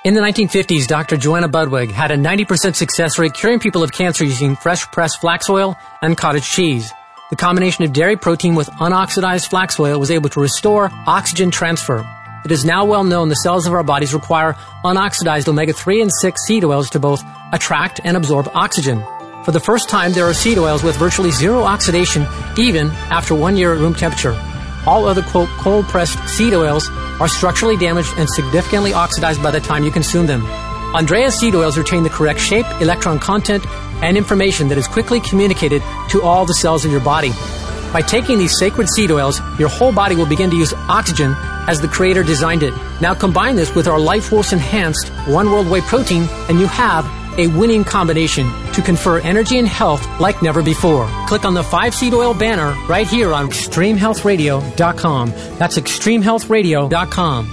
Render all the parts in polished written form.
In the 1950s, Dr. Joanna Budwig had a 90% success rate curing people of cancer using fresh-pressed flax oil and cottage cheese. The combination of dairy protein with unoxidized flax oil was able to restore oxygen transfer. It is now well known the cells of our bodies require unoxidized omega-3 and 6 seed oils to both attract and absorb oxygen. For the first time, there are seed oils with virtually zero oxidation even after 1 year at room temperature. All other, quote, cold-pressed seed oils are structurally damaged and significantly oxidized by the time you consume them. Andrea seed oils retain the correct shape, electron content, and information that is quickly communicated to all the cells of your body. By taking these sacred seed oils, your whole body will begin to use oxygen as the Creator designed it. Now combine this with our Life Force Enhanced One World Whey Protein, and you have a winning combination to confer energy and health like never before. Click on the 5-seed oil banner right here on ExtremeHealthRadio.com. That's ExtremeHealthRadio.com.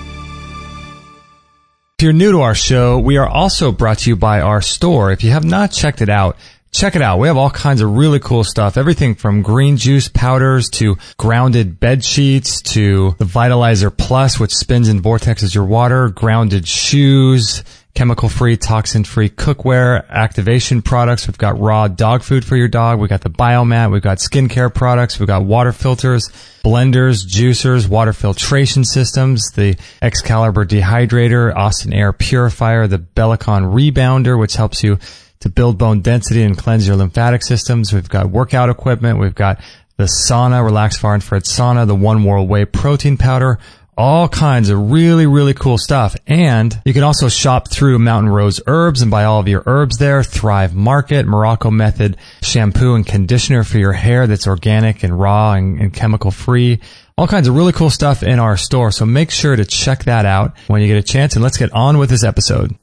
If you're new to our show, we are also brought to you by our store. If you have not checked it out, check it out. We have all kinds of really cool stuff. Everything from green juice powders to grounded bed sheets to the Vitalizer Plus, which spins and vortexes your water, grounded shoes, chemical-free, toxin-free cookware, activation products. We've got raw dog food for your dog. We've got the Biomat. We've got skincare products. We've got water filters, blenders, juicers, water filtration systems, the Excalibur dehydrator, Austin Air purifier, the Bellicon rebounder, which helps you to build bone density and cleanse your lymphatic systems. We've got workout equipment. We've got the sauna, Relax Far Infrared Sauna, the One World Whey protein powder, all kinds of really, really cool stuff. And you can also shop through Mountain Rose Herbs and buy all of your herbs there. Thrive Market, Morocco Method shampoo and conditioner for your hair that's organic and raw and chemical free. All kinds of really cool stuff in our store. So make sure to check that out when you get a chance. And let's get on with this episode.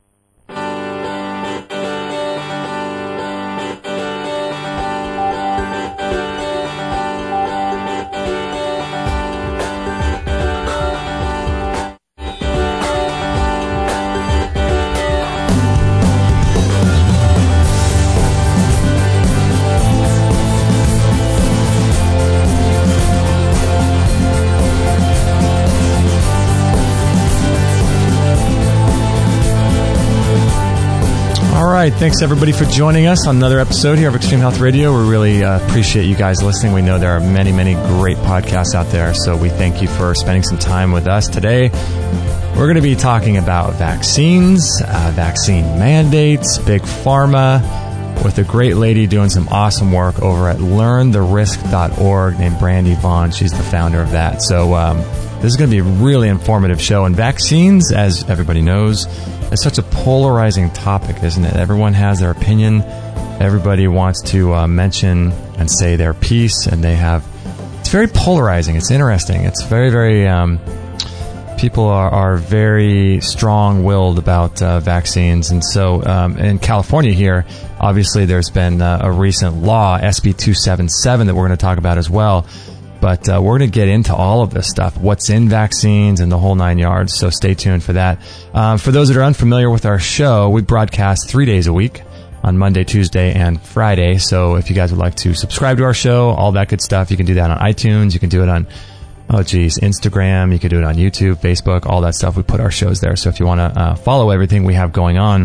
All right. Thanks, everybody, for joining us on another episode here of Extreme Health Radio. We really appreciate you guys listening. We know there are many, many great podcasts out there, so we thank you for spending some time with us today. We're going to be talking about vaccines, vaccine mandates, big pharma, with a great lady doing some awesome work over at learntherisk.org named Brandy Vaughn. She's the founder of that. So this is going to be a really informative show. And vaccines, as everybody knows, is such a polarizing topic, isn't it? Everyone has their opinion. Everybody wants to mention and say their piece, and they have... It's very polarizing. It's interesting. It's very, very... people are very strong-willed about vaccines. And so in California here, obviously there's been a recent law, SB 277, that we're going to talk about as well. But we're going to get into all of this stuff, what's in vaccines and the whole 9 yards. So stay tuned for that. For those that are unfamiliar with our show, we broadcast 3 days a week on Monday, Tuesday, and Friday. So if you guys would like to subscribe to our show, all that good stuff, you can do that on iTunes. You can do it on, Instagram. You can do it on YouTube, Facebook, all that stuff. We put our shows there. So if you want to follow everything we have going on,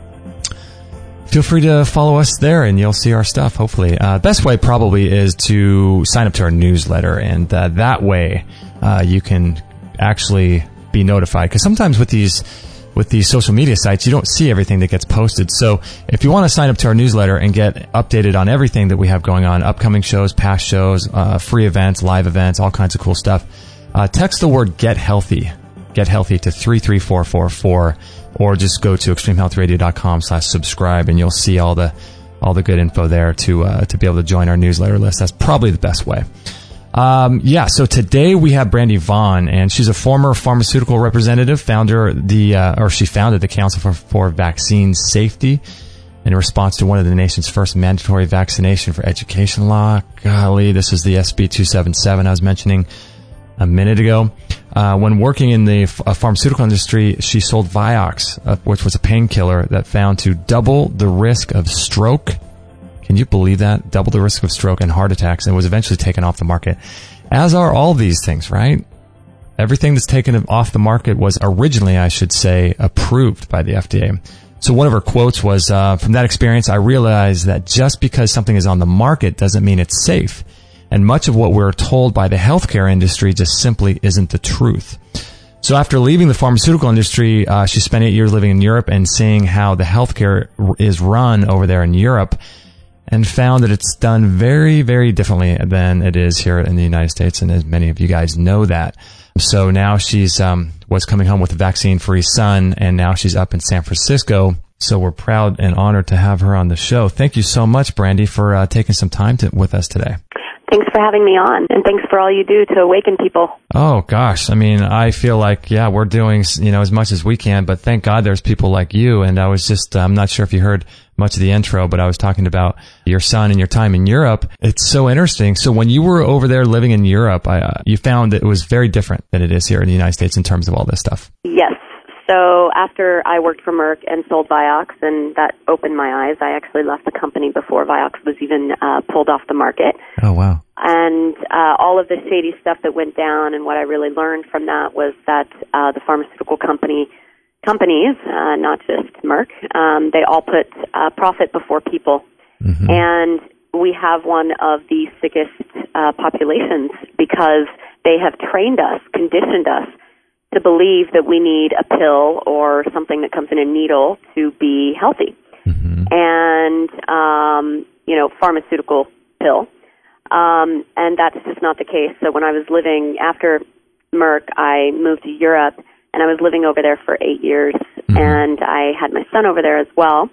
feel free to follow us there, and you'll see our stuff, hopefully. Best way probably is to sign up to our newsletter, and that way you can actually be notified. Because sometimes with these social media sites, you don't see everything that gets posted. So if you want to sign up to our newsletter and get updated on everything that we have going on, upcoming shows, past shows, free events, live events, all kinds of cool stuff, text the word Get Healthy to 33444, or just go to extremehealthradio.com/subscribe, and you'll see all the good info there to be able to join our newsletter list. That's probably the best way. So today we have Brandy Vaughn, and she's a former pharmaceutical representative, she founded the Council for Vaccine Safety in response to one of the nation's first mandatory vaccination for education law. Golly, this is the SB 277 I was mentioning a minute ago. When working in the pharmaceutical industry, she sold Vioxx, which was a painkiller that found to double the risk of stroke. Can you believe that? Double the risk of stroke and heart attacks, and was eventually taken off the market. As are all these things, right? everything that's taken off the market was originally, I should say, approved by the FDA. So one of her quotes was, from that experience, I realized that just because something is on the market doesn't mean it's safe. And much of what we're told by the healthcare industry just simply isn't the truth. So after leaving the pharmaceutical industry, she spent 8 years living in Europe and seeing how the healthcare is run over there in Europe, and found that it's done very, very differently than it is here in the United States. And as many of you guys know that. So now she's was coming home with a vaccine-free son, and now she's up in San Francisco. So we're proud and honored to have her on the show. Thank you so much, Brandy, for taking some time with us today. Thanks for having me on, and thanks for all you do to awaken people. Oh, gosh. I mean, I feel like, yeah, we're doing, as much as we can, but thank God there's people like you. And I was just, I'm not sure if you heard much of the intro, but I was talking about your son and your time in Europe. It's so interesting. So when you were over there living in Europe, you found that it was very different than it is here in the United States in terms of all this stuff. Yes. So after I worked for Merck and sold Vioxx, and that opened my eyes, I actually left the company before Vioxx was even pulled off the market. Oh, wow. And all of the shady stuff that went down, and what I really learned from that was that the pharmaceutical companies, not just Merck, they all put profit before people. Mm-hmm. And we have one of the sickest populations because they have trained us, conditioned us, to believe that we need a pill or something that comes in a needle to be healthy. Mm-hmm. And, pharmaceutical pill. And that's just not the case. So when I was living, after Merck, I moved to Europe, and I was living over there for 8 years, mm-hmm. and I had my son over there as well.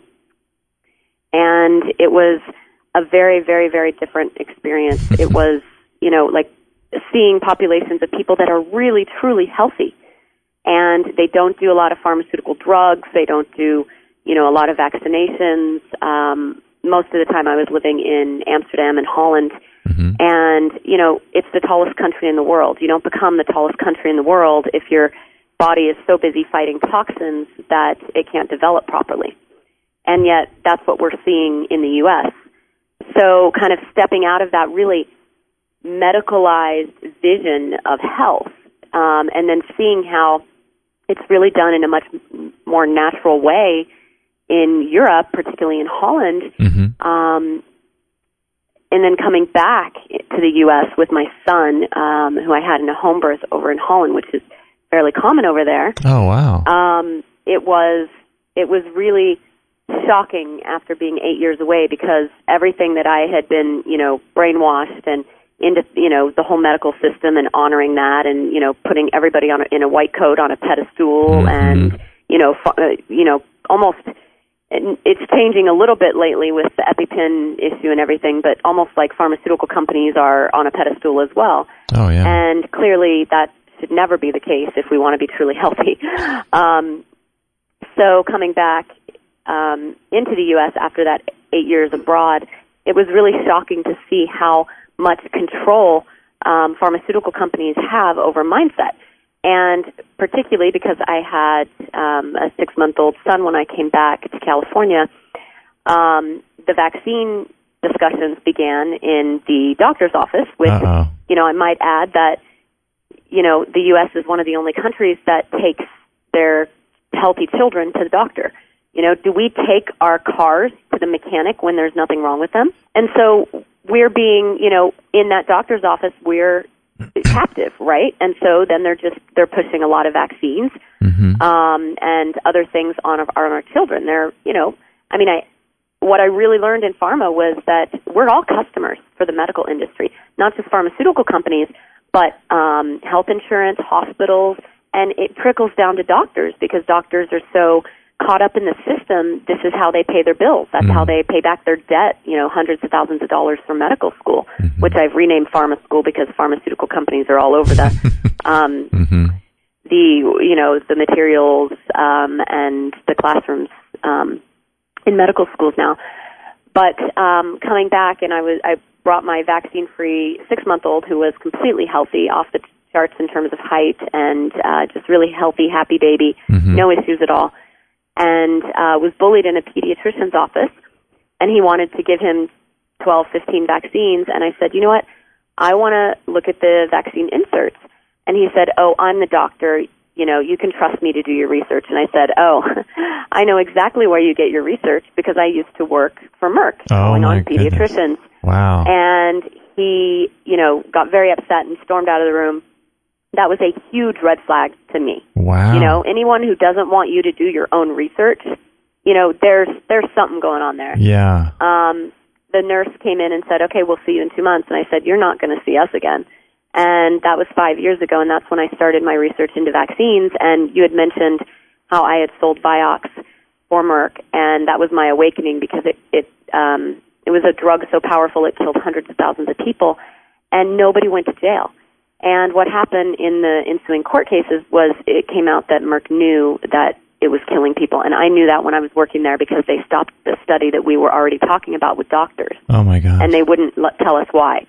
And it was a very, very, very different experience. It was, like seeing populations of people that are really, truly healthy. And they don't do a lot of pharmaceutical drugs. They don't do, a lot of vaccinations. Most of the time I was living in Amsterdam and Holland. Mm-hmm. And, it's the tallest country in the world. You don't become the tallest country in the world if your body is so busy fighting toxins that it can't develop properly. And yet that's what we're seeing in the U.S. So kind of stepping out of that really medicalized vision of health, and then seeing how it's really done in a much more natural way in Europe, particularly in Holland, mm-hmm. And then coming back to the U.S. with my son, who I had in a home birth over in Holland, which is fairly common over there. Oh, wow. It was really shocking after being 8 years away, because everything that I had been, brainwashed and into, the whole medical system and honoring that, and, putting everybody in a white coat on a pedestal, mm-hmm. and, almost, it's changing a little bit lately with the EpiPen issue and everything, but almost like pharmaceutical companies are on a pedestal as well. Oh, yeah. And clearly that should never be the case if we want to be truly healthy. So coming back into the U.S. after that 8 years abroad, it was really shocking to see how much control pharmaceutical companies have over mindset. And particularly because I had a 6-month-old son when I came back to California, the vaccine discussions began in the doctor's office, which, I might add that, the U.S. is one of the only countries that takes their healthy children to the doctor. Do we take our cars to the mechanic when there's nothing wrong with them? And so we're being, in that doctor's office, we're captive, right? And so then they're pushing a lot of vaccines, mm-hmm. And other things on our children. They're, what I really learned in pharma was that we're all customers for the medical industry, not just pharmaceutical companies, but health insurance, hospitals, and it trickles down to doctors, because doctors are so caught up in the system. This is how they pay their bills. That's mm-hmm. how they pay back their debt, hundreds of thousands of dollars for medical school, mm-hmm. which I've renamed pharma school because pharmaceutical companies are all over the, mm-hmm. the materials, and the classrooms, in medical schools now. But, coming back, and I brought my vaccine-free 6-month-old who was completely healthy, off the charts in terms of height, and, just really healthy, happy baby, mm-hmm. no issues at all. And was bullied in a pediatrician's office, and he wanted to give him 12, 15 vaccines, and I said, you know what, I want to look at the vaccine inserts. And he said, "Oh, I'm the doctor. You know, you can trust me to do your research." And I said, "Oh, I know exactly where you get your research because I used to work for Merck, calling on pediatricians." Wow. And he, you know, got very upset and stormed out of the room. That was a huge red flag to me. Wow. You know, anyone who doesn't want you to do your own research, you know, there's something going on there. Yeah. The nurse came in and said, "Okay, we'll see you in 2 months." And I said, "You're not going to see us again." And that was 5 years ago, and that's when I started my research into vaccines. And you had mentioned how I had sold Vioxx for Merck, and that was my awakening because it was a drug so powerful it killed hundreds of thousands of people, and nobody went to jail. And what happened in the ensuing court cases was it came out that Merck knew that it was killing people, and I knew that when I was working there because they stopped the study that we were already talking about with doctors. Oh my God! And they wouldn't tell us why.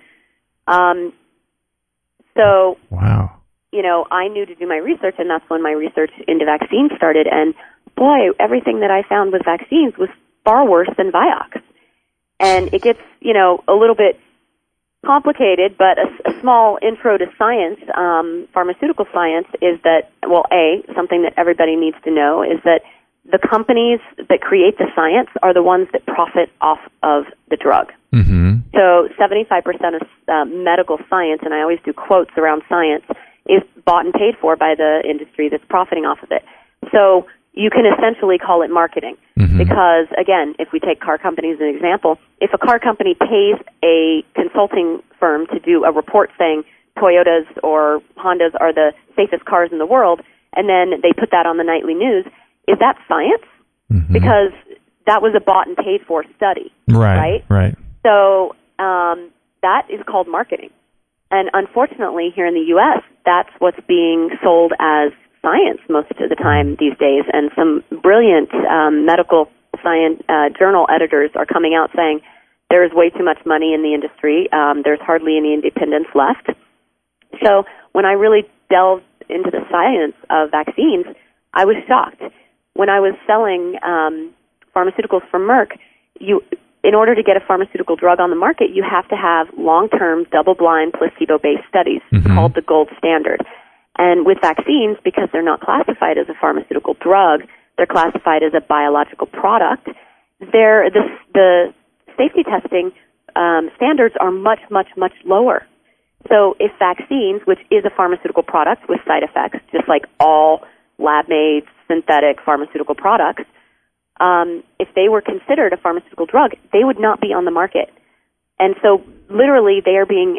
So, wow. You know, I knew to do my research, and that's when my research into vaccines started. And boy, everything that I found with vaccines was far worse than Vioxx. And it gets, you know, a little bit complicated, but a small intro to science, pharmaceutical science, is that, well, something that everybody needs to know is that the companies that create the science are the ones that profit off of the drug. Mm-hmm. So 75% of medical science, and I always do quotes around science, is bought and paid for by the industry that's profiting off of it. So you can essentially call it marketing. Mm-hmm. Because, again, if we take car companies as an example, if a car company pays a consulting firm to do a report saying Toyotas or Hondas are the safest cars in the world, and then they put that on the nightly news, is that science? Mm-hmm. Because that was a bought and paid for study, right? Right. So that is called marketing. And unfortunately, here in the U.S., that's what's being sold as science most of the time these days. And some brilliant medical science journal editors are coming out saying there is way too much money in the industry. There's hardly any independence left. So when I really delved into the science of vaccines, I was shocked. When I was selling pharmaceuticals for Merck, in order to get a pharmaceutical drug on the market, you have to have long-term, double-blind, placebo-based studies called the gold standard. And with vaccines, because they're not classified as a pharmaceutical drug, they're classified as a biological product, the safety testing standards are much, much, much lower. So if vaccines, which is a pharmaceutical product with side effects, just like all lab-made synthetic pharmaceutical products, if they were considered a pharmaceutical drug, they would not be on the market. And so literally they are being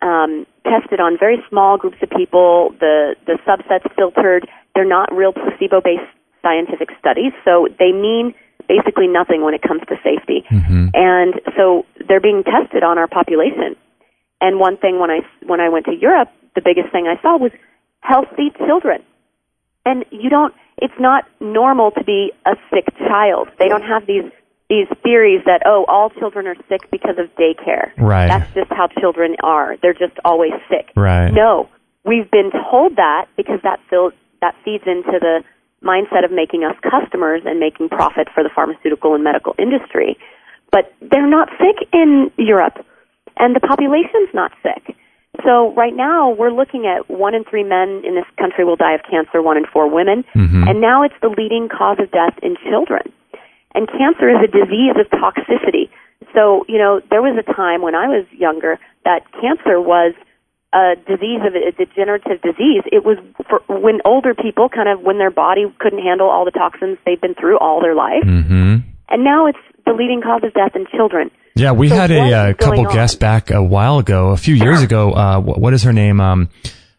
tested on very small groups of people, the subsets filtered. They're not real placebo-based scientific studies, so they mean basically nothing when it comes to safety. Mm-hmm. And so they're being tested on our population. And one thing when I went to Europe, the biggest thing I saw was healthy children. And it's not normal to be a sick child. They don't have these theories that, all children are sick because of daycare. Right. That's just how children are. They're just always sick. Right. No, we've been told that because that feeds into the mindset of making us customers and making profit for the pharmaceutical and medical industry. But they're not sick in Europe, and the population's not sick. So right now we're looking at 1 in 3 men in this country will die of cancer, 1 in 4 women, and now it's the leading cause of death in children. And cancer is a disease of toxicity. So, there was a time when I was younger that cancer was a disease of a degenerative disease. It was for when older people when their body couldn't handle all the toxins they've been through all their life. Mm-hmm. And now it's the leading cause of death in children. Yeah, we had a couple guests back a while ago, a few years ago. What is her name?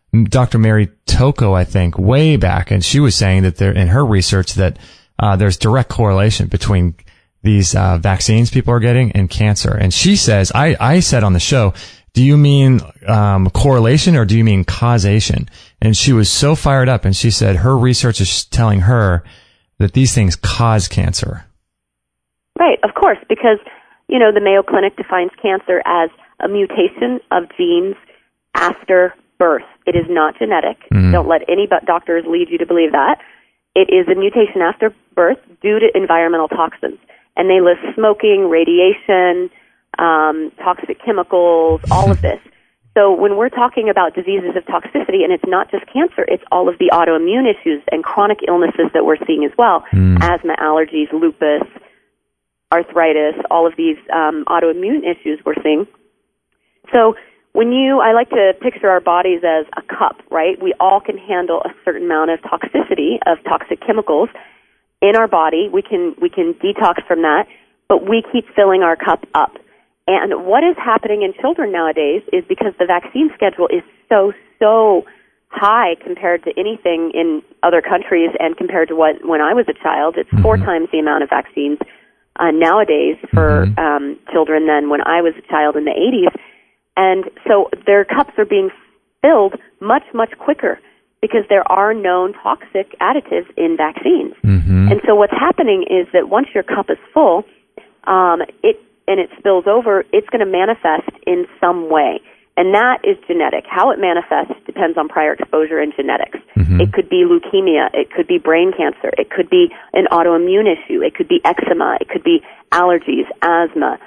Dr. Mary Toko, I think, way back. And she was saying that in her research that there's direct correlation between these vaccines people are getting and cancer. And she says, I said on the show, do you mean correlation or do you mean causation? And she was so fired up, and she said her research is telling her that these things cause cancer. Right, of course, because the Mayo Clinic defines cancer as a mutation of genes after birth. It is not genetic. Mm-hmm. Don't let any doctors lead you to believe that. It is a mutation after birth due to environmental toxins. And they list smoking, radiation, toxic chemicals, all of this. So when we're talking about diseases of toxicity, and it's not just cancer, it's all of the autoimmune issues and chronic illnesses that we're seeing as well, asthma, allergies, lupus, arthritis, all of these autoimmune issues we're seeing. So I like to picture our bodies as a cup, right? We all can handle a certain amount of toxicity, of toxic chemicals in our body. We can detox from that, but we keep filling our cup up. And what is happening in children nowadays is because the vaccine schedule is so high compared to anything in other countries and compared to when I was a child. It's 4 times the amount of vaccines nowadays for children than when I was a child in the 80s. And so their cups are being filled much, much quicker because there are known toxic additives in vaccines. And so what's happening is that once your cup is full, it spills over, it's going to manifest in some way. And that is genetic. How it manifests depends on prior exposure and genetics. It could be leukemia. It could be brain cancer. It could be an autoimmune issue. It could be eczema. It could be allergies, asthma.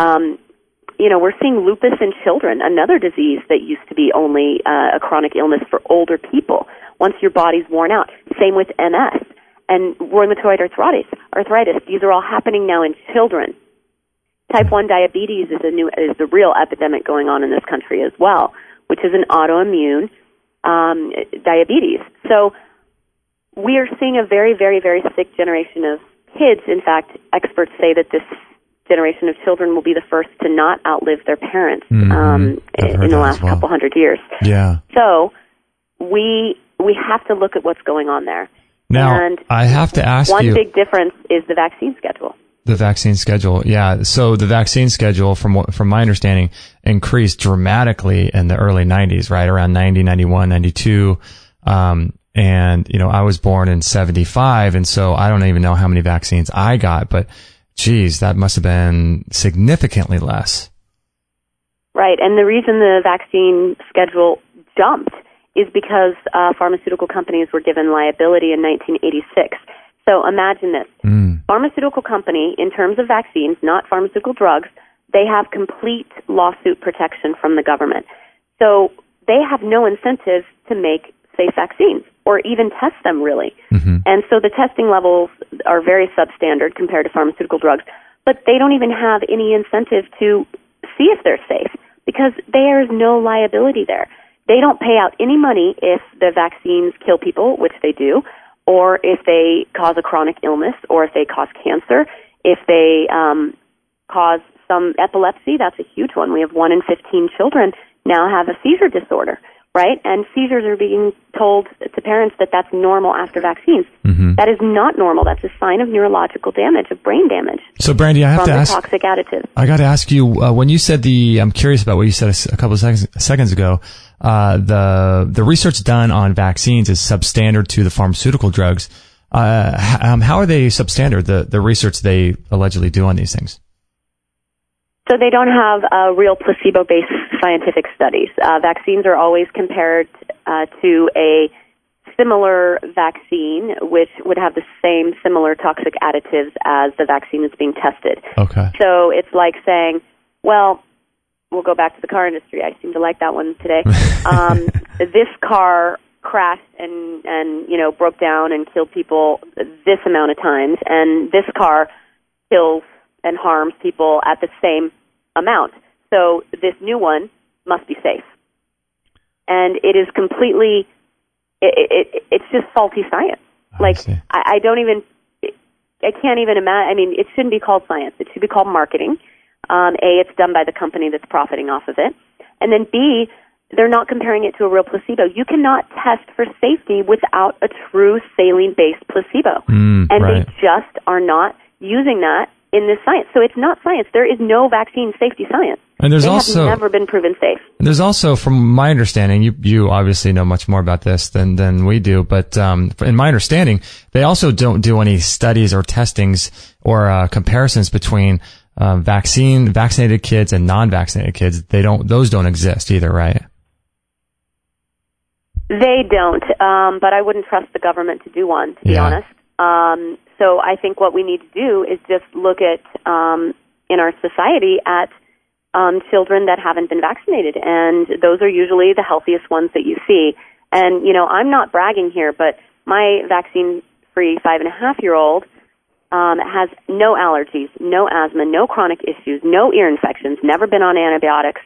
We're seeing lupus in children, another disease that used to be only a chronic illness for older people. Once your body's worn out. Same with MS and rheumatoid arthritis. These are all happening now in children. Type 1 diabetes is the real epidemic going on in this country as well, which is an autoimmune diabetes. So we are seeing a very, very, very sick generation of kids. In fact, experts say that this generation of children will be the first to not outlive their parents in the last couple hundred years. Yeah. So we have to look at what's going on there. Now, and I have to ask you... One big difference is the vaccine schedule. The vaccine schedule, yeah. So the vaccine schedule, from my understanding, increased dramatically in the early 90s, right? Around 90, 91, 92. And, I was born in 75, and so I don't even know how many vaccines I got, but geez, that must have been significantly less. Right, and the reason the vaccine schedule jumped is because pharmaceutical companies were given liability in 1986. So imagine this. Pharmaceutical company, in terms of vaccines, not pharmaceutical drugs, they have complete lawsuit protection from the government. So they have no incentive to make safe vaccines or even test them, really. And so the testing levels are very substandard compared to pharmaceutical drugs, but they don't even have any incentive to see if they're safe because there is no liability there. They don't pay out any money if the vaccines kill people, which they do, or if they cause a chronic illness, or if they cause cancer, if they cause some epilepsy. That's a huge one. We have 1 in 15 children now have a seizure disorder, right? And seizures are being told to parents that that's normal after vaccines. That is not normal. That's a sign of neurological damage, of brain damage. So, Brandy, I have to ask... From the toxic additives. I got to ask you, when you said I'm curious about what you said a couple of seconds ago, the research done on vaccines is substandard to the pharmaceutical drugs. How are they substandard, the research they allegedly do on these things? So they don't have real placebo-based scientific studies. Vaccines are always compared to a similar vaccine, which would have the same similar toxic additives as the vaccine that's being tested. Okay. So it's like saying, well, we'll go back to the car industry. I seem to like that one today. This car crashed and broke down and killed people this amount of times, and this car kills and harms people at the same amount. So this new one must be safe. And it is completely, it's just faulty science. I can't even imagine, I mean, it shouldn't be called science. It should be called marketing. It's done by the company that's profiting off of it. And then B, they're not comparing it to a real placebo. You cannot test for safety without a true saline-based placebo. They just are not using that in this science. So it's not science. There is no vaccine safety science. And they have never been proven safe. And there's also, from my understanding, you obviously know much more about this than we do, but in my understanding, they also don't do any studies or testings or comparisons between vaccinated kids and non-vaccinated kids. Those don't exist either, right? They don't, but I wouldn't trust the government to do one, to be honest. So I think what we need to do is just look at, in our society, at children that haven't been vaccinated, and those are usually the healthiest ones that you see. And, I'm not bragging here, but my vaccine-free 5.5-year-old has no allergies, no asthma, no chronic issues, no ear infections, never been on antibiotics.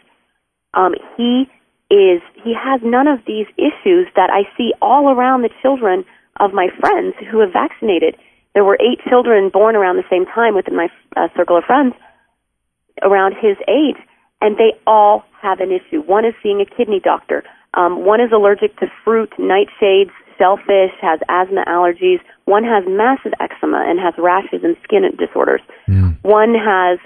He has none of these issues that I see all around the children of my friends who have vaccinated. There were 8 children born around the same time within my circle of friends around his age, and they all have an issue. One is seeing a kidney doctor. One is allergic to fruit, nightshades, shellfish, has asthma allergies. One has massive eczema and has rashes and skin disorders. One had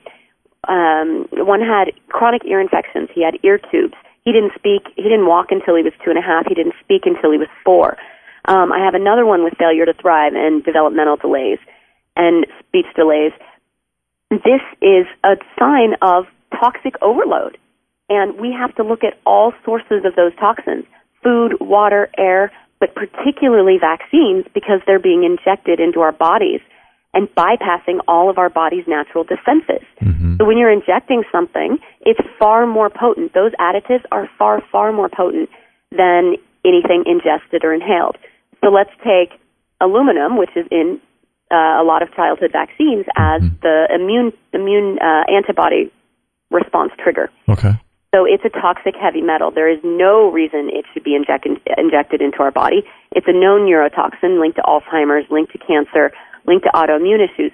chronic ear infections. He had ear tubes. He didn't walk until he was 2.5. He didn't speak until he was 4. I have another one with failure to thrive and developmental delays and speech delays. This is a sign of toxic overload, and we have to look at all sources of those toxins: food, water, air, but particularly vaccines, because they're being injected into our bodies and bypassing all of our body's natural defenses. So when you're injecting something, it's far more potent. Those additives are far, far more potent than anything ingested or inhaled. So let's take aluminum, which is in a lot of childhood vaccines, as the immune antibody response trigger. Okay. So it's a toxic heavy metal. There is no reason it should be injected into our body. It's a known neurotoxin linked to Alzheimer's, linked to cancer, linked to autoimmune issues.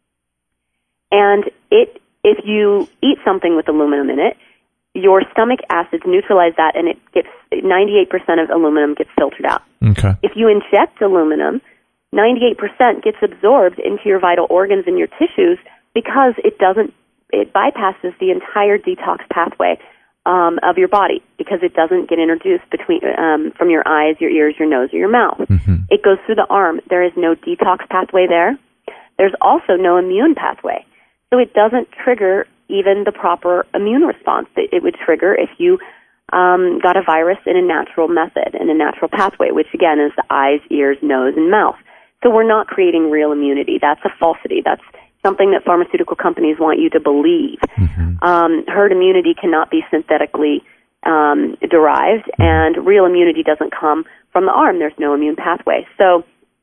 And if you eat something with aluminum in it, your stomach acids neutralize that, and it gets 98% of aluminum gets filtered out. Okay. If you inject aluminum, 98% gets absorbed into your vital organs and your tissues because it bypasses the entire detox pathway of your body, because it doesn't get introduced from your eyes, your ears, your nose, or your mouth. It goes through the arm. There is no detox pathway there. There's also no immune pathway. So it doesn't trigger even the proper immune response that it would trigger if you got a virus in a natural method, in a natural pathway, which again is the eyes, ears, nose, and mouth. So we're not creating real immunity. That's a falsity. That's something that pharmaceutical companies want you to believe. Herd immunity cannot be synthetically derived, and real immunity doesn't come from the arm. There's no immune pathway. So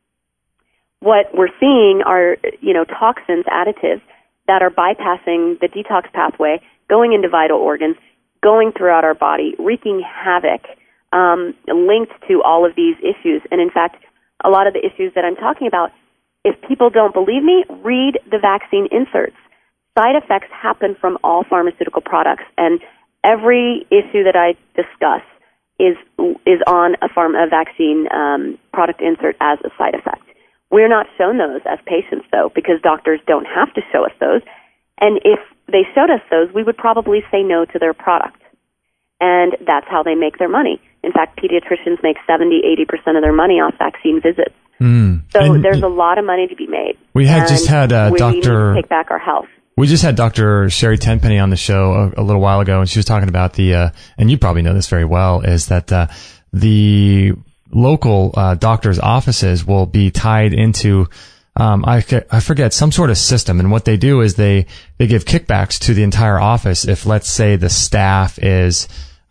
what we're seeing are, toxins, additives that are bypassing the detox pathway, going into vital organs, going throughout our body, wreaking havoc, linked to all of these issues. And in fact, a lot of the issues that I'm talking about, if people don't believe me, read the vaccine inserts. Side effects happen from all pharmaceutical products, and every issue that I discuss is on a vaccine product insert as a side effect. We're not shown those as patients, though, because doctors don't have to show us those. And if they showed us those, we would probably say no to their product. And that's how they make their money. In fact, pediatricians make 70-80% of their money off vaccine visits. So there's a lot of money to be made. We had just had we need to take back our health. We just had Dr. Sherry Tenpenny on the show a little while ago, and she was talking about and you probably know this very well, is that the local doctors' offices will be tied into I forget, some sort of system, and what they do is they give kickbacks to the entire office if, let's say, the staff is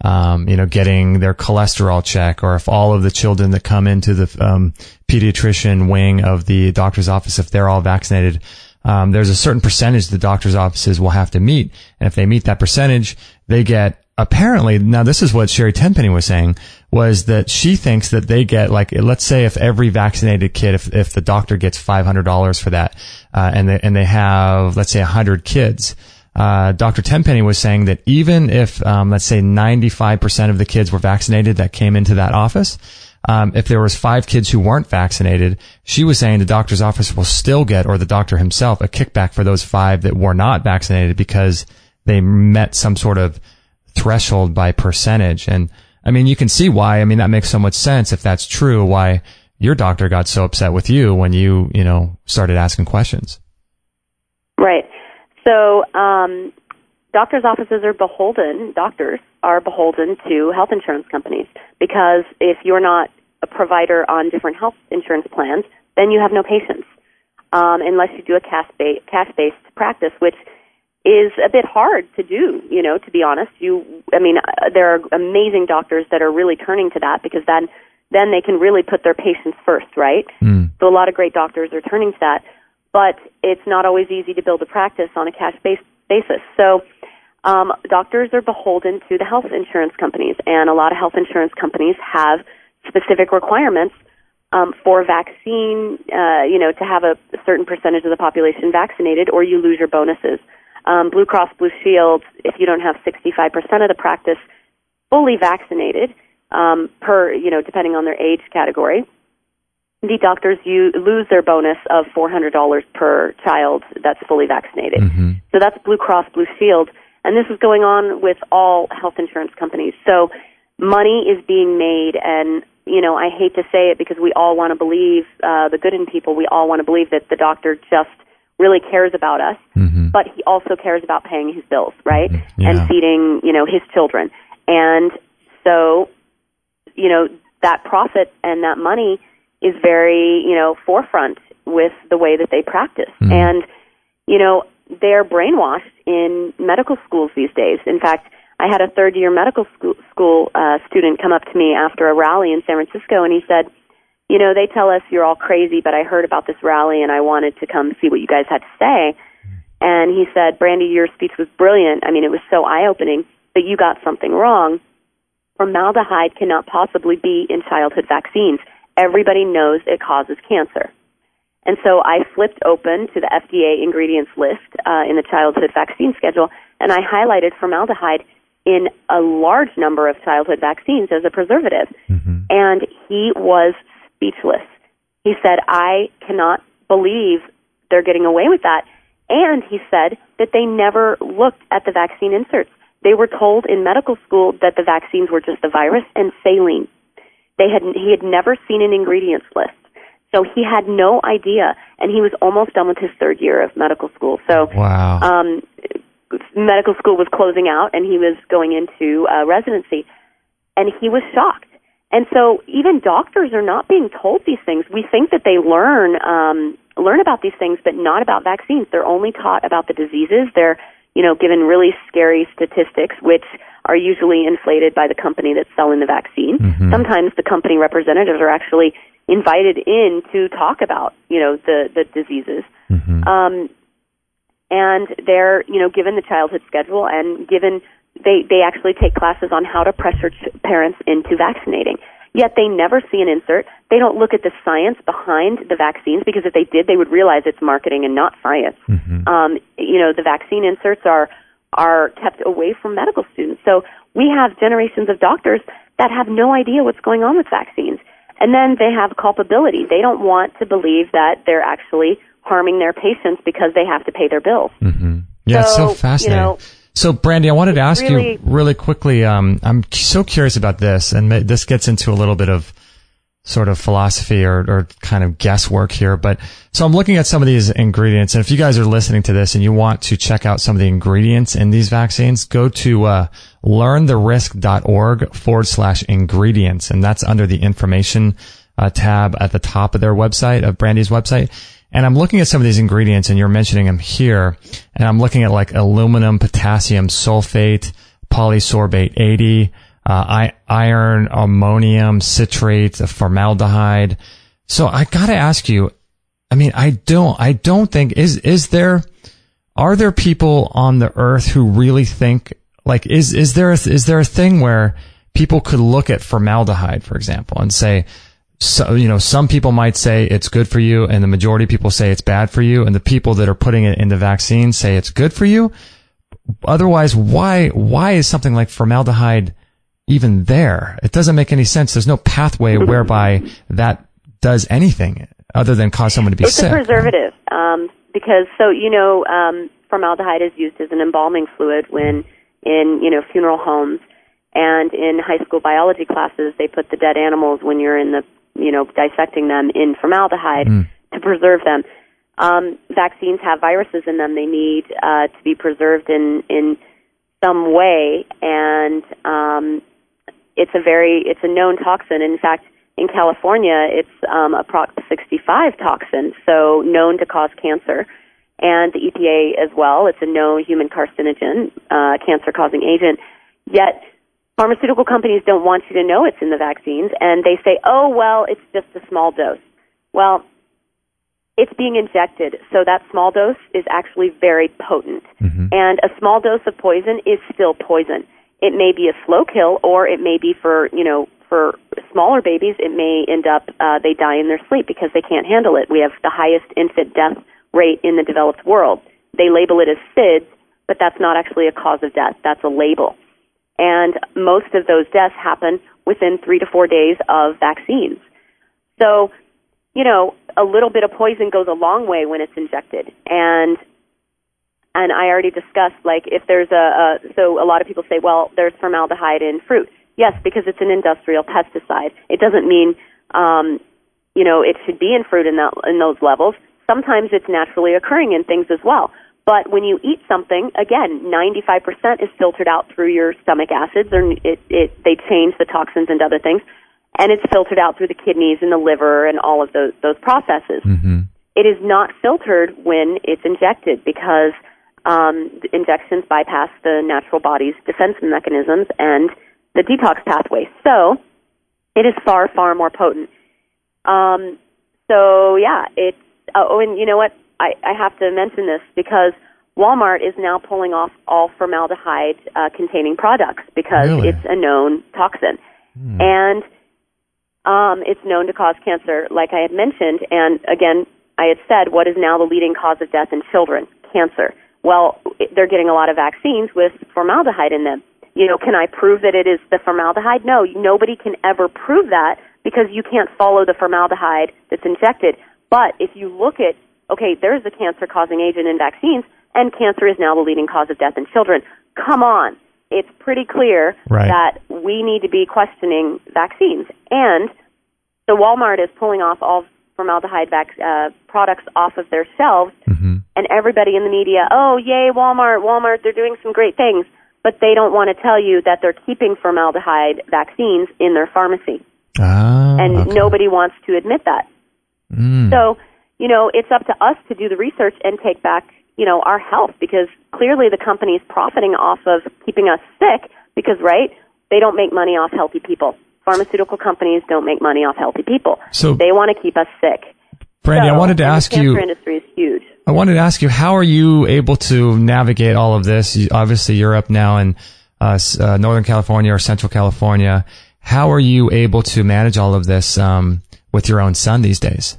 getting their cholesterol check, or if all of the children that come into the pediatrician wing of the doctor's office, if they're all vaccinated, there's a certain percentage the doctor's offices will have to meet, and if they meet that percentage, they get, apparently, now this is what Sherry Tenpenny was saying, was that she thinks that they get, like, let's say if every vaccinated kid, if the doctor gets $500 for that, and they have, let's say, 100 kids, Dr. Tenpenny was saying that even if, let's say 95% of the kids were vaccinated that came into that office, if there was 5 kids who weren't vaccinated, she was saying the doctor's office will still get, or the doctor himself, a kickback for those 5 that were not vaccinated because they met some sort of threshold by percentage. And I mean, you can see why. I mean, that makes so much sense if that's true, why your doctor got so upset with you when you started asking questions. Right. So, doctors' offices are beholden to health insurance companies, because if you're not a provider on different health insurance plans, then you have no patients, unless you do a cash-based practice, which is a bit hard to do, to be honest. There are amazing doctors that are really turning to that, because then they can really put their patients first, right? So a lot of great doctors are turning to that, but it's not always easy to build a practice on a cash-based basis. So doctors are beholden to the health insurance companies, and a lot of health insurance companies have specific requirements for vaccine, to have a certain percentage of the population vaccinated, or you lose your bonuses. Blue Cross Blue Shield, if you don't have 65% of the practice fully vaccinated, depending on their age category, the doctors lose their bonus of $400 per child that's fully vaccinated. So that's Blue Cross Blue Shield, and this is going on with all health insurance companies. So money is being made, and I hate to say it because we all want to believe, the good in people, we all want to believe that the doctor just really cares about us, but he also cares about paying his bills, right? And feeding, his children. And so, that profit and that money is very, forefront with the way that they practice. And, they're brainwashed in medical schools these days. In fact, I had a third-year medical school student come up to me after a rally in San Francisco, and he said, they tell us you're all crazy, but I heard about this rally, and I wanted to come see what you guys had to say. And he said, Brandy, your speech was brilliant. It was so eye-opening, but you got something wrong. Formaldehyde cannot possibly be in childhood vaccines. Everybody knows it causes cancer. And so I flipped open to the FDA ingredients list in the childhood vaccine schedule, and I highlighted formaldehyde in a large number of childhood vaccines as a preservative. And he was speechless. He said, I cannot believe they're getting away with that. And he said that they never looked at the vaccine inserts. They were told in medical school that the vaccines were just the virus and saline. He had never seen an ingredients list. So he had no idea, and he was almost done with his third year of medical school. So medical school was closing out, and he was going into residency, and he was shocked. And so even doctors are not being told these things. We think that they learn about these things, but not about vaccines. They're only taught about the diseases. They're, given really scary statistics, which are usually inflated by the company that's selling the vaccine. Sometimes the company representatives are actually invited in to talk about, the diseases. And they're, given the childhood schedule, and given they actually take classes on how to pressure parents into vaccinating. Yet they never see an insert. They don't look at the science behind the vaccines, because if they did, they would realize it's marketing and not science. The vaccine inserts are kept away from medical students. So we have generations of doctors that have no idea what's going on with vaccines. And then they have culpability. They don't want to believe that they're actually harming their patients because they have to pay their bills. Yeah, it's so fascinating. So, Brandy, I wanted to ask you really quickly, I'm so curious about this, and this gets into a little bit of sort of philosophy or kind of guesswork here. But so I'm looking at some of these ingredients, and if you guys are listening to this and you want to check out some of the ingredients in these vaccines, go to learntherisk.org/ingredients, and that's under the information tab at the top of their website, of Brandy's website. And I'm looking at some of these ingredients, and you're mentioning them here, and I'm looking at like aluminum, potassium sulfate, polysorbate 80, iron, ammonium citrate, formaldehyde. So I gotta ask you, I don't think, are there people on the earth who really think, like, is there a thing where people could look at formaldehyde, for example, and say, so, some people might say it's good for you, and the majority of people say it's bad for you, and the people that are putting it in the vaccine say it's good for you. Otherwise, why is something like formaldehyde even there? It doesn't make any sense. There's no pathway whereby that does anything other than cause someone to be sick. It's a preservative, because formaldehyde is used as an embalming fluid when in funeral homes, and in high school biology classes they put the dead animals when you're in the dissecting them in formaldehyde to preserve them. Vaccines have viruses in them. They need to be preserved in some way, and it's a known toxin. In fact, in California, it's a Prop 65 toxin, so known to cause cancer. and the EPA as well. It's a known human carcinogen, cancer-causing agent. Yet pharmaceutical companies don't want you to know it's in the vaccines, and they say, oh, well, it's just a small dose. Well, it's being injected, so that small dose is actually very potent. And a small dose of poison is still poison. It may be a slow kill, or it may be for smaller babies, it may end up, they die in their sleep because they can't handle it. We have the highest infant death rate in the developed world. They label it as SIDS, but that's not actually a cause of death. That's a label. And most of those deaths happen within 3 to 4 days of vaccines. So, a little bit of poison goes a long way when it's injected. And I already discussed, like, if there's so a lot of people say, well, there's formaldehyde in fruit. Yes, because it's an industrial pesticide. It doesn't mean, it should be in fruit in those levels. Sometimes it's naturally occurring in things as well. But when you eat something, again, 95% is filtered out through your stomach acids, or they change the toxins into other things, and it's filtered out through the kidneys and the liver and all of those processes. It is not filtered when it's injected because injections bypass the natural body's defense mechanisms and the detox pathway. So it is far, far more potent. It's and you know what? I have to mention this because Walmart is now pulling off all formaldehyde containing products because it's a known toxin. And it's known to cause cancer, like I had mentioned. And again, I had said, what is now the leading cause of death in children? Cancer. Well, they're getting a lot of vaccines with formaldehyde in them. Can I prove that it is the formaldehyde? No, nobody can ever prove that because you can't follow the formaldehyde that's injected. But if you look at, there's a cancer-causing agent in vaccines, and cancer is now the leading cause of death in children. Come on. It's pretty clear that we need to be questioning vaccines. And so Walmart is pulling off all formaldehyde products off of their shelves, and everybody in the media, oh, yay, Walmart, they're doing some great things. But they don't want to tell you that they're keeping formaldehyde vaccines in their pharmacy. Nobody wants to admit that. So, it's up to us to do the research and take back, our health, because clearly the company's profiting off of keeping us sick because, they don't make money off healthy people. Pharmaceutical companies don't make money off healthy people. So they want to keep us sick. Brandy, I wanted to ask you. The cancer industry is huge. I wanted to ask you, how are you able to navigate all of this? Obviously, you're up now in Northern California or Central California. How are you able to manage all of this with your own son these days?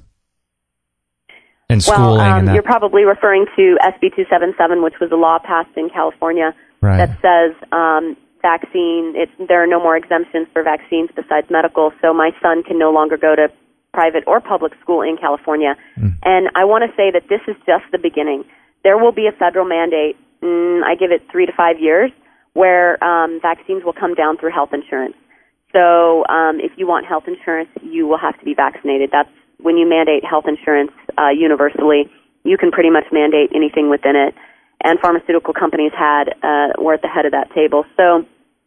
And schooling and that? You're probably referring to SB 277, which was a law passed in California that says there are no more exemptions for vaccines besides medical, so my son can no longer go to private or public school in California. And I want to say that this is just the beginning. There will be a federal mandate, I give it 3 to 5 years, where vaccines will come down through health insurance. So if you want health insurance, you will have to be vaccinated. That's when you mandate health insurance universally, you can pretty much mandate anything within it. And pharmaceutical companies were at the head of that table. So,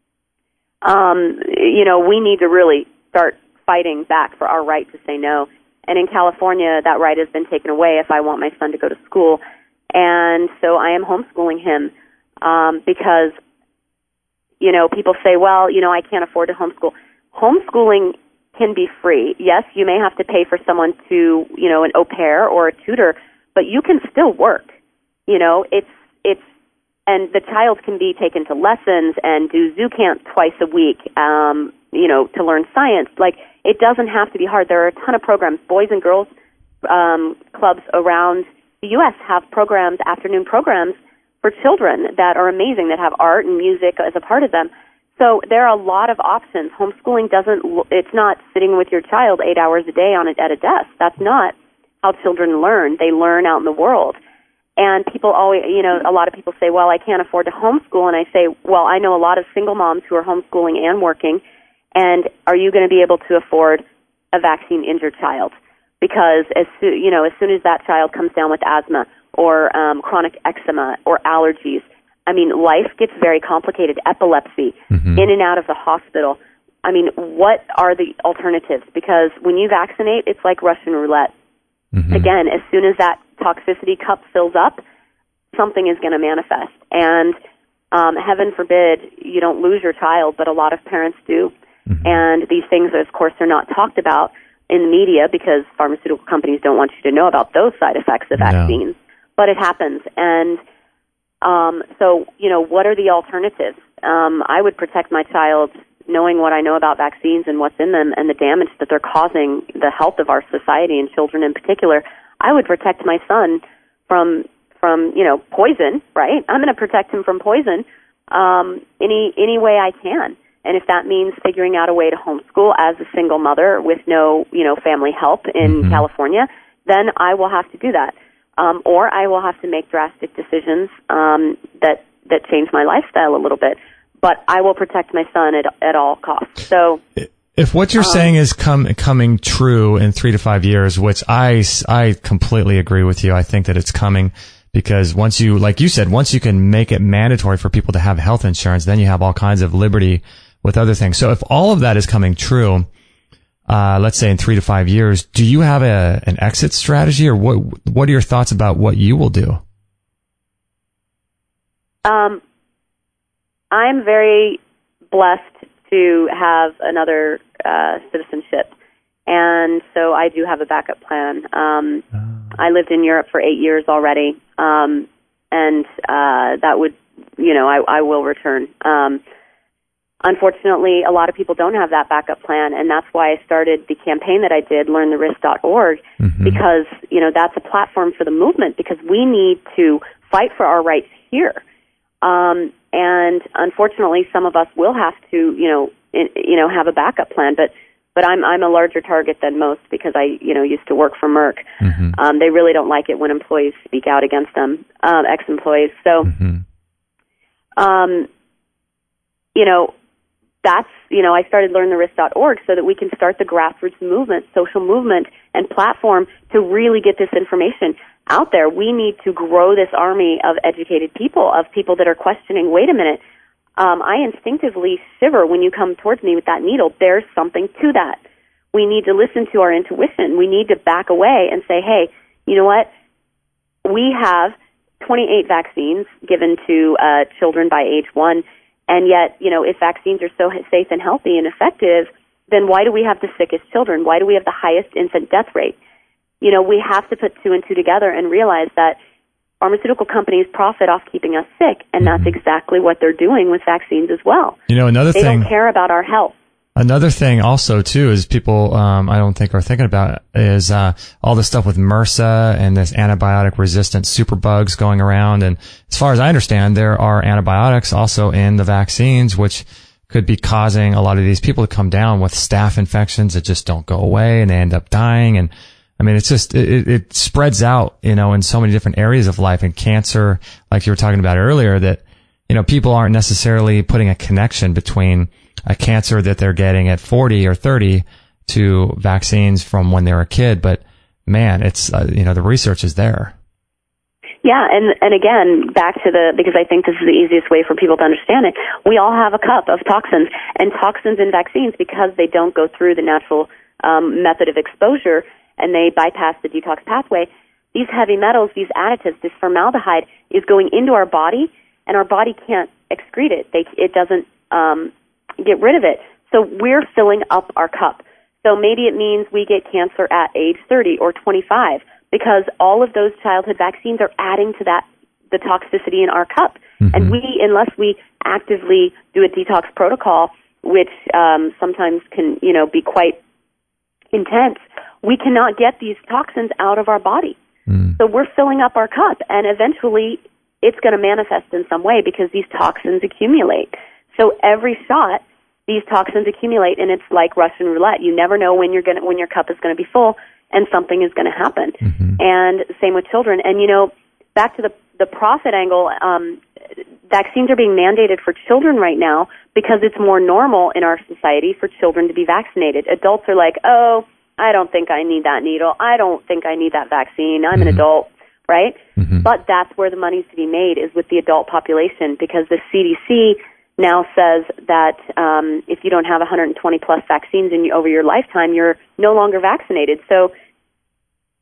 we need to really start fighting back for our right to say no. And in California, that right has been taken away if I want my son to go to school. And so I am homeschooling him because, people say, well, I can't afford to homeschool. Homeschooling can be free. Yes, you may have to pay for someone to, an au pair or a tutor, but you can still work. And the child can be taken to lessons and do zoo camp twice a week, to learn science. Like, it doesn't have to be hard. There are a ton of programs. Boys and girls clubs around the U.S. have programs, afternoon programs for children that are amazing, that have art and music as a part of them. So there are a lot of options. Homeschooling it's not sitting with your child 8 hours a day at a desk. That's not how children learn. They learn out in the world. And people always, a lot of people say, well, I can't afford to homeschool. And I say, well, I know a lot of single moms who are homeschooling and working. And are you going to be able to afford a vaccine-injured child? Because as soon as that child comes down with asthma or chronic eczema or allergies, life gets very complicated. Epilepsy, in and out of the hospital. What are the alternatives? Because when you vaccinate, it's like Russian roulette. Again, as soon as that toxicity cup fills up, something is going to manifest. And heaven forbid you don't lose your child, but a lot of parents do. Mm-hmm. And these things, of course, are not talked about in the media because pharmaceutical companies don't want you to know about those side effects of vaccines. No. But it happens. And so, what are the alternatives? I would protect my child knowing what I know about vaccines and what's in them and the damage that they're causing the health of our society and children in particular. I would protect my son from poison, right? I'm going to protect him from poison any way I can. And if that means figuring out a way to homeschool as a single mother with no, family help in mm-hmm. California, then I will have to do that. Or I will have to make drastic decisions that change my lifestyle a little bit. But I will protect my son at all costs. So, if what you're saying is coming true in 3 to 5 years, which I completely agree with you, I think that it's coming because once you, like you said, once you can make it mandatory for people to have health insurance, then you have all kinds of liberty with other things. So, if all of that is coming true, let's say in 3 to 5 years, do you have an exit strategy, or what are your thoughts about what you will do? I'm very blessed to have another citizenship, and so I do have a backup plan. I lived in Europe for 8 years already, and that would, I will return. Unfortunately, a lot of people don't have that backup plan, and that's why I started the campaign that I did, LearnTheRisk.org, mm-hmm. because, that's a platform for the movement, because we need to fight for our rights here. And unfortunately, some of us will have to, have a backup plan, but I'm a larger target than most because I, used to work for Merck. Mm-hmm. They really don't like it when employees speak out against them, ex-employees. So, mm-hmm. That's, I started LearnTheRisk.org so that we can start the grassroots movement, social movement, and platform to really get this information out there. We need to grow this army of educated people, of people that are questioning, wait a minute, I instinctively shiver when you come towards me with that needle. There's something to that. We need to listen to our intuition. We need to back away and say, hey, you know what? We have 28 vaccines given to children by age 1. And yet, if vaccines are so safe and healthy and effective, then why do we have the sickest children? Why do we have the highest infant death rate? We have to put 2 and 2 together and realize that pharmaceutical companies profit off keeping us sick, and that's exactly what they're doing with vaccines as well. They don't care about our health. Another thing also, too, is people, I don't think are thinking about is, all the stuff with MRSA and this antibiotic-resistant superbugs going around. And as far as I understand, there are antibiotics also in the vaccines, which could be causing a lot of these people to come down with staph infections that just don't go away and they end up dying. And I mean, it's just, it spreads out, in so many different areas of life, and cancer, like you were talking about earlier, that, people aren't necessarily putting a connection between a cancer that they're getting at 40 or 30 to vaccines from when they're a kid. But man, it's, the research is there. Yeah. And again, back to because I think this is the easiest way for people to understand it. We all have a cup of toxins, and toxins in vaccines, because they don't go through the natural, method of exposure, and they bypass the detox pathway. These heavy metals, these additives, this formaldehyde is going into our body, and our body can't excrete it. It doesn't, get rid of it. So we're filling up our cup. So maybe it means we get cancer at age 30 or 25 because all of those childhood vaccines are adding to the toxicity in our cup. Mm-hmm. And unless we actively do a detox protocol, which sometimes can, be quite intense, we cannot get these toxins out of our body. Mm. So we're filling up our cup, and eventually it's going to manifest in some way because these toxins accumulate. So every shot, these toxins accumulate, and it's like Russian roulette. You never know when your cup is going to be full, and something is going to happen. Mm-hmm. And same with children. And back to the profit angle, vaccines are being mandated for children right now because it's more normal in our society for children to be vaccinated. Adults are like, oh, I don't think I need that needle. I don't think I need that vaccine. I'm an adult, right? Mm-hmm. But that's where the money's to be made, is with the adult population, because the CDC now says that if you don't have 120 plus vaccines over your lifetime, you're no longer vaccinated. So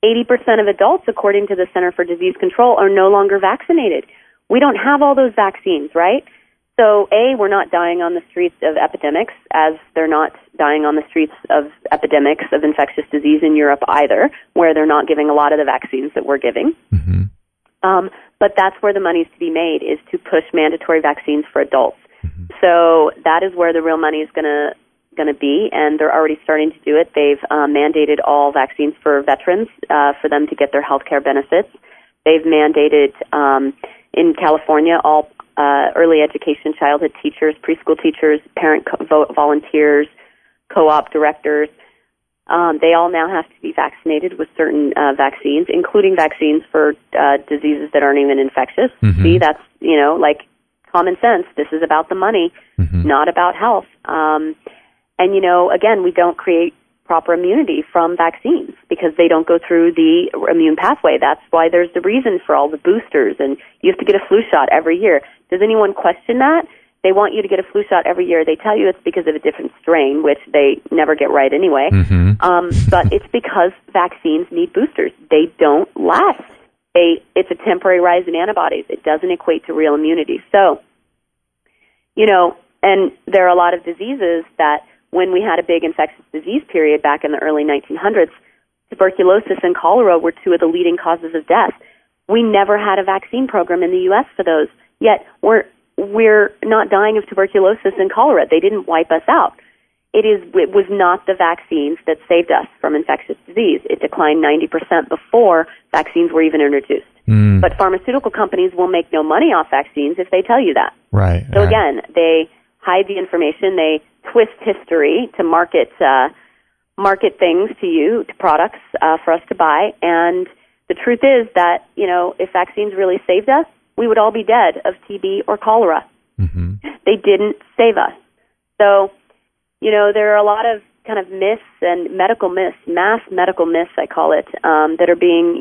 80% of adults, according to the Center for Disease Control, are no longer vaccinated. We don't have all those vaccines, right? So, A, we're not dying on the streets of epidemics, as they're not dying on the streets of epidemics of infectious disease in Europe either, where they're not giving a lot of the vaccines that we're giving. Mm-hmm. But that's where the money's to be made, is to push mandatory vaccines for adults. Mm-hmm. So that is where the real money is going to be, and they're already starting to do it. They've mandated all vaccines for veterans for them to get their health care benefits. They've mandated in California all early education, childhood teachers, preschool teachers, parent volunteers, co-op directors. They all now have to be vaccinated with certain vaccines, including vaccines for diseases that aren't even infectious. Mm-hmm. See, that's, like common sense. This is about the money, mm-hmm. not about health. And, again, we don't create proper immunity from vaccines because they don't go through the immune pathway. That's why there's the reason for all the boosters, and you have to get a flu shot every year. Does anyone question that? They want you to get a flu shot every year. They tell you it's because of a different strain, which they never get right anyway. Mm-hmm. But it's because vaccines need boosters. They don't last. It's a temporary rise in antibodies. It doesn't equate to real immunity. So, and there are a lot of diseases that when we had a big infectious disease period back in the early 1900s, tuberculosis and cholera were two of the leading causes of death. We never had a vaccine program in the U.S. for those, yet we're not dying of tuberculosis and cholera. They didn't wipe us out. It was not the vaccines that saved us from infectious disease. It declined 90% before vaccines were even introduced. Mm. But pharmaceutical companies will make no money off vaccines if they tell you that. Right. So again, they hide the information. They twist history to market things to you, to products for us to buy. And the truth is that, if vaccines really saved us, we would all be dead of TB or cholera. Mm-hmm. They didn't save us. So, there are a lot of kind of myths and medical myths, mass medical myths, I call it, that are being,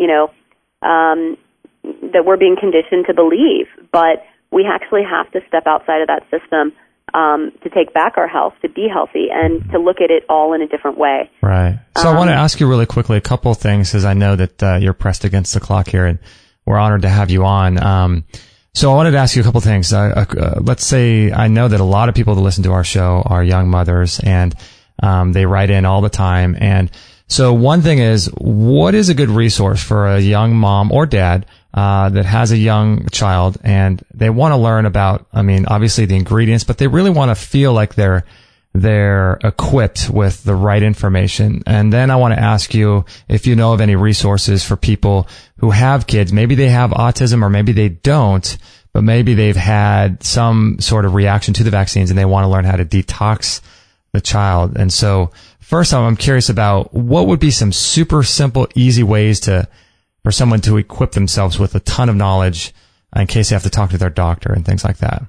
that we're being conditioned to believe. But we actually have to step outside of that system to take back our health, to be healthy, and to look at it all in a different way. Right. So I want to ask you really quickly a couple of things, because I know that you're pressed against the clock here, and we're honored to have you on. So I wanted to ask you a couple of things. Let's say I know that a lot of people that listen to our show are young mothers, and they write in all the time. And so one thing is, what is a good resource for a young mom or dad that has a young child, and they want to learn about, obviously the ingredients, but they really want to feel like they're equipped with the right information. And then I want to ask you if you know of any resources for people who have kids. Maybe they have autism, or maybe they don't, but maybe they've had some sort of reaction to the vaccines and they want to learn how to detox the child. And so first I'm curious about what would be some super simple, easy ways for someone to equip themselves with a ton of knowledge in case they have to talk to their doctor and things like that.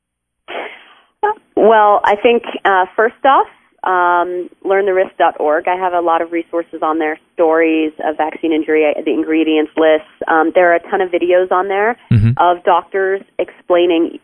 Well, I think first off, learntherisk.org. I have a lot of resources on there, stories of vaccine injury, the ingredients lists. There are a ton of videos on there mm-hmm. of doctors explaining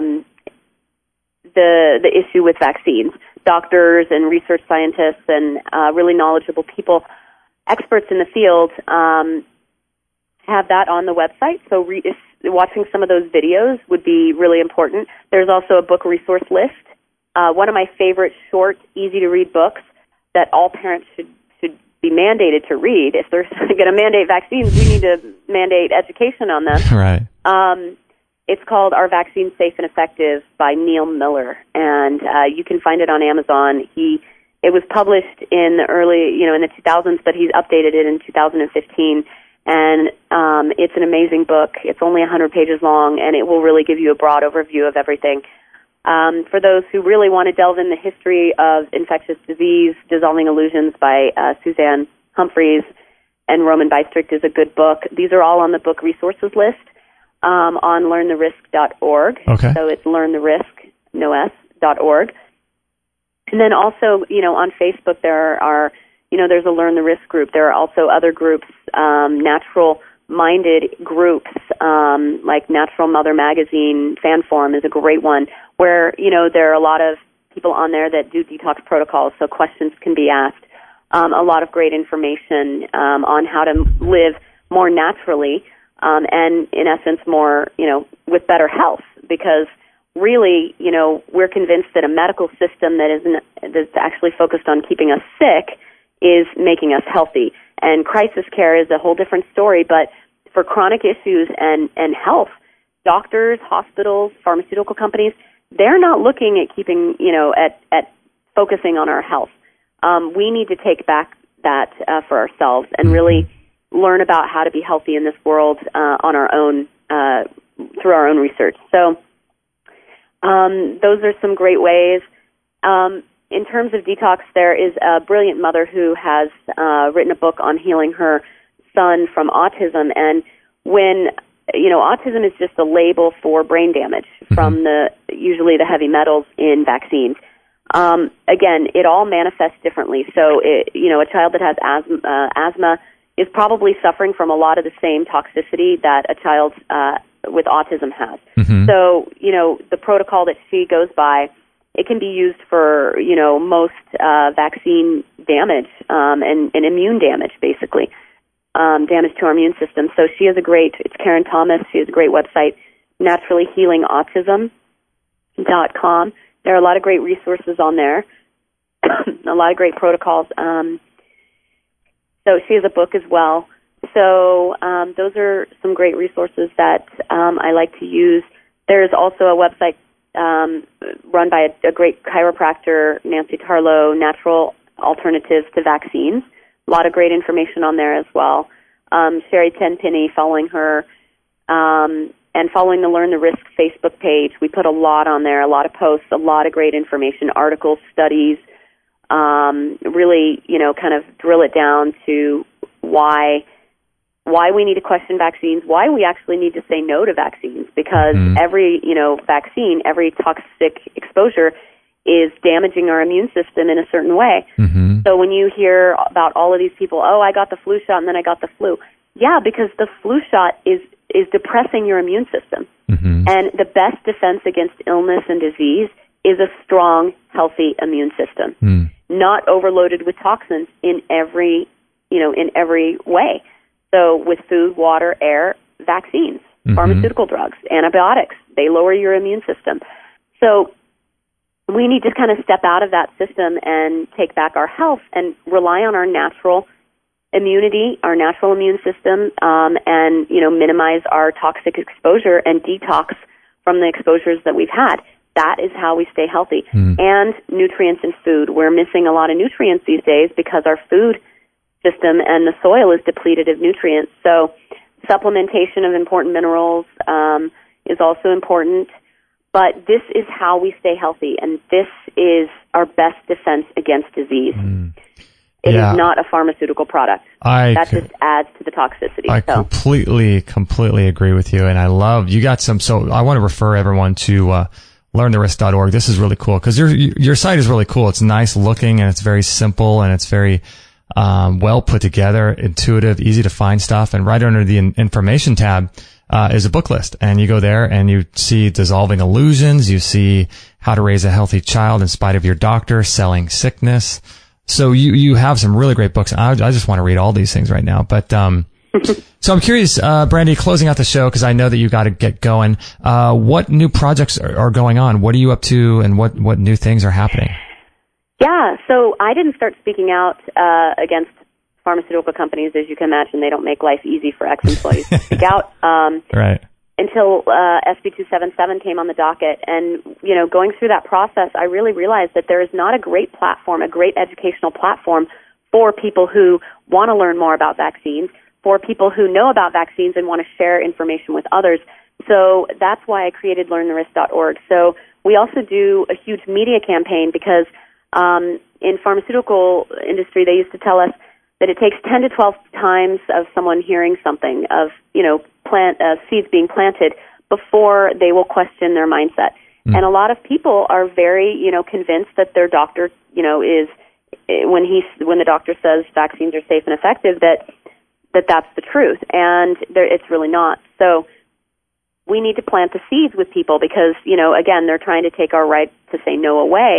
the issue with vaccines. Doctors and research scientists and really knowledgeable people, experts in the field, have that on the website. So watching some of those videos would be really important. There's also a book resource list. One of my favorite short, easy-to-read books that all parents should be mandated to read. If they're going to mandate vaccines, we need to mandate education on them. Right. It's called Are Vaccines Safe and Effective by Neil Miller, and you can find it on Amazon. It was published in the early, in the 2000s, but he's updated it in 2015. And it's an amazing book. It's only 100 pages long, and it will really give you a broad overview of everything. For those who really want to delve in the history of infectious disease, Dissolving Illusions by Suzanne Humphreys and Roman Bystrict is a good book. These are all on the book resources list on learntherisk.org. Okay. So it's learntherisk.org. And then also, on Facebook there are there's a Learn the Risk group. There are also other groups, natural-minded groups, like Natural Mother Magazine, Fan Forum is a great one, where, there are a lot of people on there that do detox protocols, so questions can be asked. a lot of great information on how to live more naturally and, in essence, more, with better health. Because really, we're convinced that a medical system that's actually focused on keeping us sick is making us healthy. And crisis care is a whole different story, but for chronic issues and health, doctors, hospitals, pharmaceutical companies, they're not looking at keeping, at focusing on our health. We need to take back that for ourselves and really learn about how to be healthy in this world on our own, through our own research. So those are some great ways. In terms of detox, there is a brilliant mother who has written a book on healing her son from autism. And when, autism is just a label for brain damage from usually the heavy metals in vaccines. Again, it all manifests differently. So, a child that has asthma is probably suffering from a lot of the same toxicity that a child with autism has. So, the protocol that she goes by, it can be used for, most vaccine damage and immune damage, basically, damage to our immune system. So she has it's Karen Thomas. She has a great website, naturallyhealingautism.com. There are a lot of great resources on there, a lot of great protocols. So she has a book as well. So those are some great resources that I like to use. There's also a website run by a great chiropractor, Nancy Tarlow, Natural Alternatives to Vaccines. A lot of great information on there as well. Sherry Tenpenny, following her, and following the Learn the Risk Facebook page. We put a lot on there, a lot of posts, a lot of great information, articles, studies, really, kind of drill it down to why we need to question vaccines, why we actually need to say no to vaccines, because every, vaccine, every toxic exposure is damaging our immune system in a certain way. So when you hear about all of these people, I got the flu shot and then I got the flu. Yeah, because the flu shot is depressing your immune system. And the best defense against illness and disease is a strong, healthy immune system, not overloaded with toxins in every way. So with food, water, air, vaccines, pharmaceutical drugs, antibiotics, they lower your immune system. So we need to kind of step out of that system and take back our health and rely on our natural immunity, our natural immune system, and, minimize our toxic exposure and detox from the exposures that we've had. That is how we stay healthy. And nutrients in food. We're missing a lot of nutrients these days because our food system and the soil is depleted of nutrients. So supplementation of important minerals is also important. But this is how we stay healthy, and this is our best defense against disease. It is not a pharmaceutical product. That just adds to the toxicity. I completely agree with you, and I love you got some. So I want to refer everyone to learntherisk.org. This is really cool because your site is really cool. It's nice looking, and it's very simple, and it's very well put together, intuitive, easy to find stuff. And right under the information tab is a book list, and you go there and you see Dissolving Illusions, you see How to Raise a Healthy Child in Spite of Your Doctor, Selling Sickness. So you have some really great books. I just want to read all these things right now. But so I'm curious, Brandy, closing out the show, because I know that you got to get going. What new projects are going on? What are you up to, and what new things are happening? Yeah, so I didn't start speaking out against pharmaceutical companies. As you can imagine, they don't make life easy for ex-employees to speak out. Right. Until SB 277 came on the docket. And, going through that process, I really realized that there is not a great platform, a great educational platform for people who want to learn more about vaccines, for people who know about vaccines and want to share information with others. So that's why I created learntherisk.org. So we also do a huge media campaign because in pharmaceutical industry, they used to tell us that it takes 10 to 12 times of someone hearing something, of, seeds being planted before they will question their mindset. And a lot of people are very, convinced that their doctor, is, when the doctor says vaccines are safe and effective, that's the truth. And it's really not. So we need to plant the seeds with people because, again, they're trying to take our right to say no away.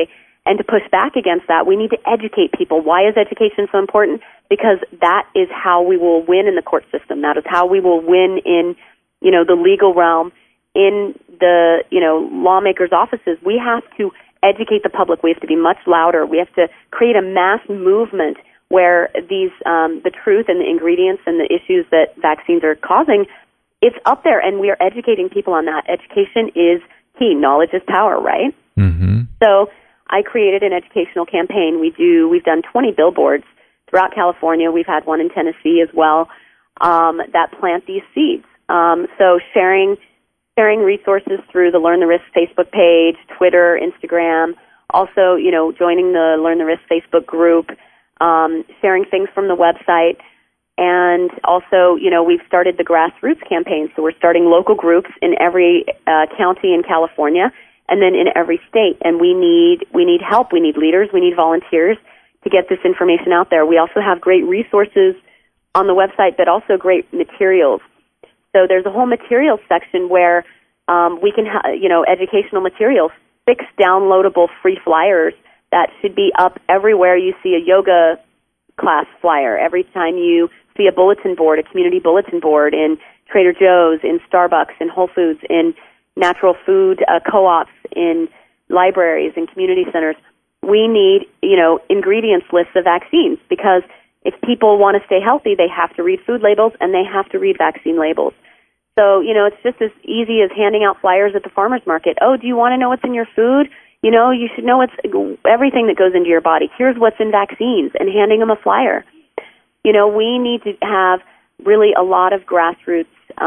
And to push back against that, we need to educate people. Why is education so important? Because that is how we will win in the court system. That is how we will win in, the legal realm, in the, lawmakers' offices. We have to educate the public. We have to be much louder. We have to create a mass movement where these, the truth and the ingredients and the issues that vaccines are causing, it's up there, and we are educating people on that. Education is key. Knowledge is power, right? Mm-hmm. So I created an educational campaign. We've done 20 billboards throughout California. We've had one in Tennessee as well, that plant these seeds. So sharing resources through the Learn the Risk Facebook page, Twitter, Instagram, also, joining the Learn the Risk Facebook group, sharing things from the website, and also, we've started the grassroots campaign. So we're starting local groups in every county in California, and then in every state. And we need help. We need leaders. We need volunteers to get this information out there. We also have great resources on the website, but also great materials. So there's a whole materials section where we can educational materials, 6 downloadable free flyers that should be up everywhere you see a yoga class flyer, every time you see a bulletin board, a community bulletin board in Trader Joe's, in Starbucks, in Whole Foods, in natural food co-ops, in libraries, in community centers. We need, ingredients lists of vaccines, because if people want to stay healthy, they have to read food labels and they have to read vaccine labels. So, it's just as easy as handing out flyers at the farmer's market. Oh, do you want to know what's in your food? You should know everything that goes into your body. Here's what's in vaccines, and handing them a flyer. We need to have really a lot of grassroots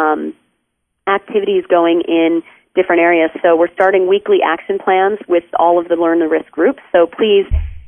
activities going in different areas. So we're starting weekly action plans with all of the Learn the Risk groups. So please,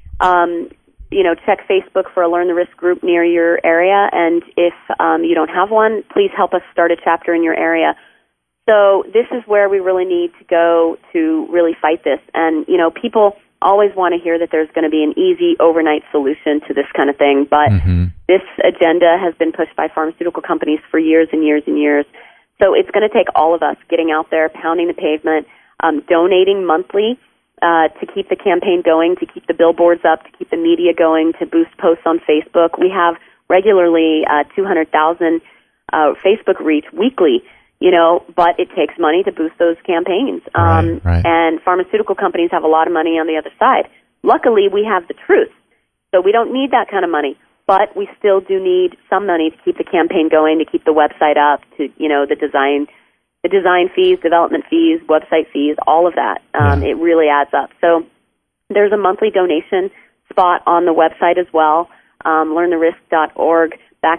check Facebook for a Learn the Risk group near your area. And if you don't have one, please help us start a chapter in your area. So this is where we really need to go to really fight this. And, people always want to hear that there's going to be an easy overnight solution to this kind of thing. But this agenda has been pushed by pharmaceutical companies for years and years and years. So it's going to take all of us getting out there, pounding the pavement, donating monthly to keep the campaign going, to keep the billboards up, to keep the media going, to boost posts on Facebook. We have regularly 200,000 Facebook reach weekly, but it takes money to boost those campaigns. Right. And pharmaceutical companies have a lot of money on the other side. Luckily, we have the truth, so we don't need that kind of money. But we still do need some money to keep the campaign going, to keep the website up, to, the design fees, development fees, website fees, all of that. It really adds up. So there's a monthly donation spot on the website as well, learntherisk.org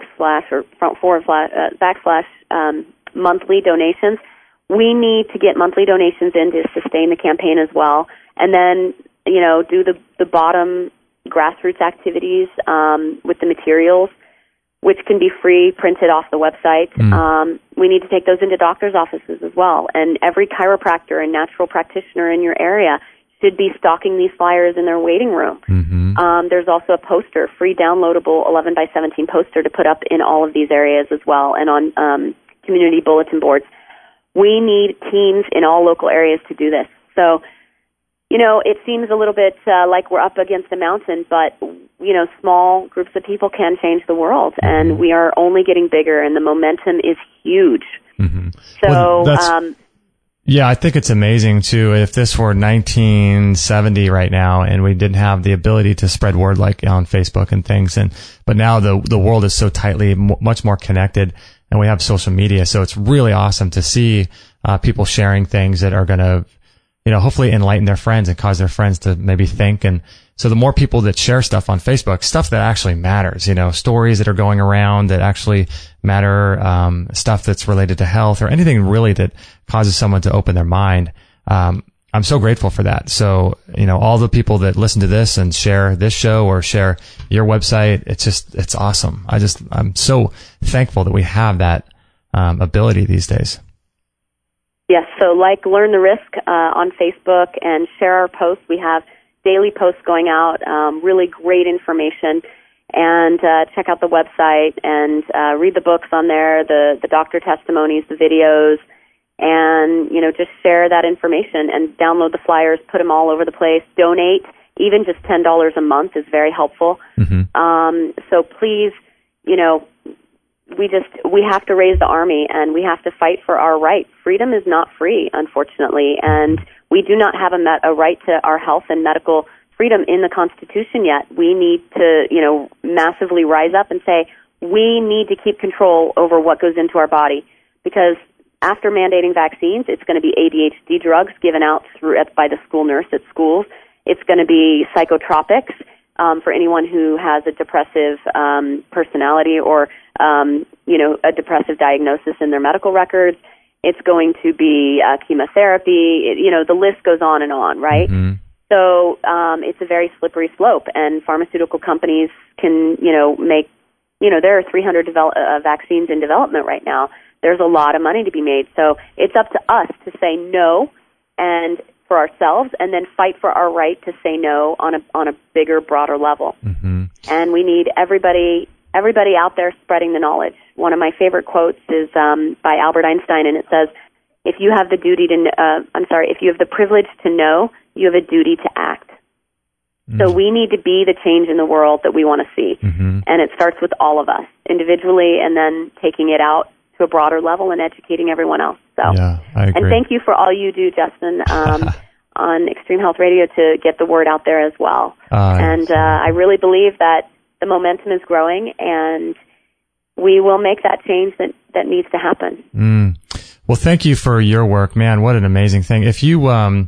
/ monthly donations. We need to get monthly donations in to sustain the campaign as well. And then, do the bottom grassroots activities with the materials, which can be free, printed off the website. We need to take those into doctors' offices as well. And every chiropractor and natural practitioner in your area should be stocking these flyers in their waiting room. There's also a poster, free downloadable 11 by 17 poster to put up in all of these areas as well, and on community bulletin boards. We need teams in all local areas to do this. So, it seems a little bit like we're up against a mountain, but, small groups of people can change the world, and we are only getting bigger, and the momentum is huge. So, yeah, I think it's amazing, too, if this were 1970 right now and we didn't have the ability to spread word like on Facebook and things, but now the world is so tightly, much more connected, and we have social media, so it's really awesome to see people sharing things that are going to, hopefully enlighten their friends and cause their friends to maybe think. And so the more people that share stuff on Facebook, stuff that actually matters, stories that are going around that actually matter, stuff that's related to health or anything really that causes someone to open their mind. I'm so grateful for that. So, all the people that listen to this and share this show or share your website, it's awesome. I'm so thankful that we have that ability these days. Yes, so like Learn the Risk on Facebook and share our posts. We have daily posts going out, really great information. And check out the website and read the books on there, the doctor testimonies, the videos, and, just share that information and download the flyers, put them all over the place, donate, even just $10 a month is very helpful. So please, we have to raise the army, and we have to fight for our rights. Freedom is not free, unfortunately, and we do not have a right to our health and medical freedom in the Constitution yet. We need to, massively rise up and say, we need to keep control over what goes into our body, because after mandating vaccines, it's going to be ADHD drugs given out by the school nurse at schools. It's going to be psychotropics for anyone who has a depressive personality or a depressive diagnosis in their medical records. It's going to be chemotherapy. The list goes on and on, right? So it's a very slippery slope, and pharmaceutical companies can, make, there are 300 vaccines in development right now. There's a lot of money to be made. So it's up to us to say no, and for ourselves, and then fight for our right to say no on a bigger, broader level. And we need everybody out there spreading the knowledge. One of my favorite quotes is by Albert Einstein, and it says, if you have the privilege to know, you have a duty to act. So we need to be the change in the world that we want to see. And it starts with all of us, individually, and then taking it out to a broader level and educating everyone else. So, yeah, I agree. And thank you for all you do, Justin, on Extreme Health Radio to get the word out there as well. I really believe that the momentum is growing, and we will make that change that needs to happen. Well, thank you for your work, man. What an amazing thing. If you,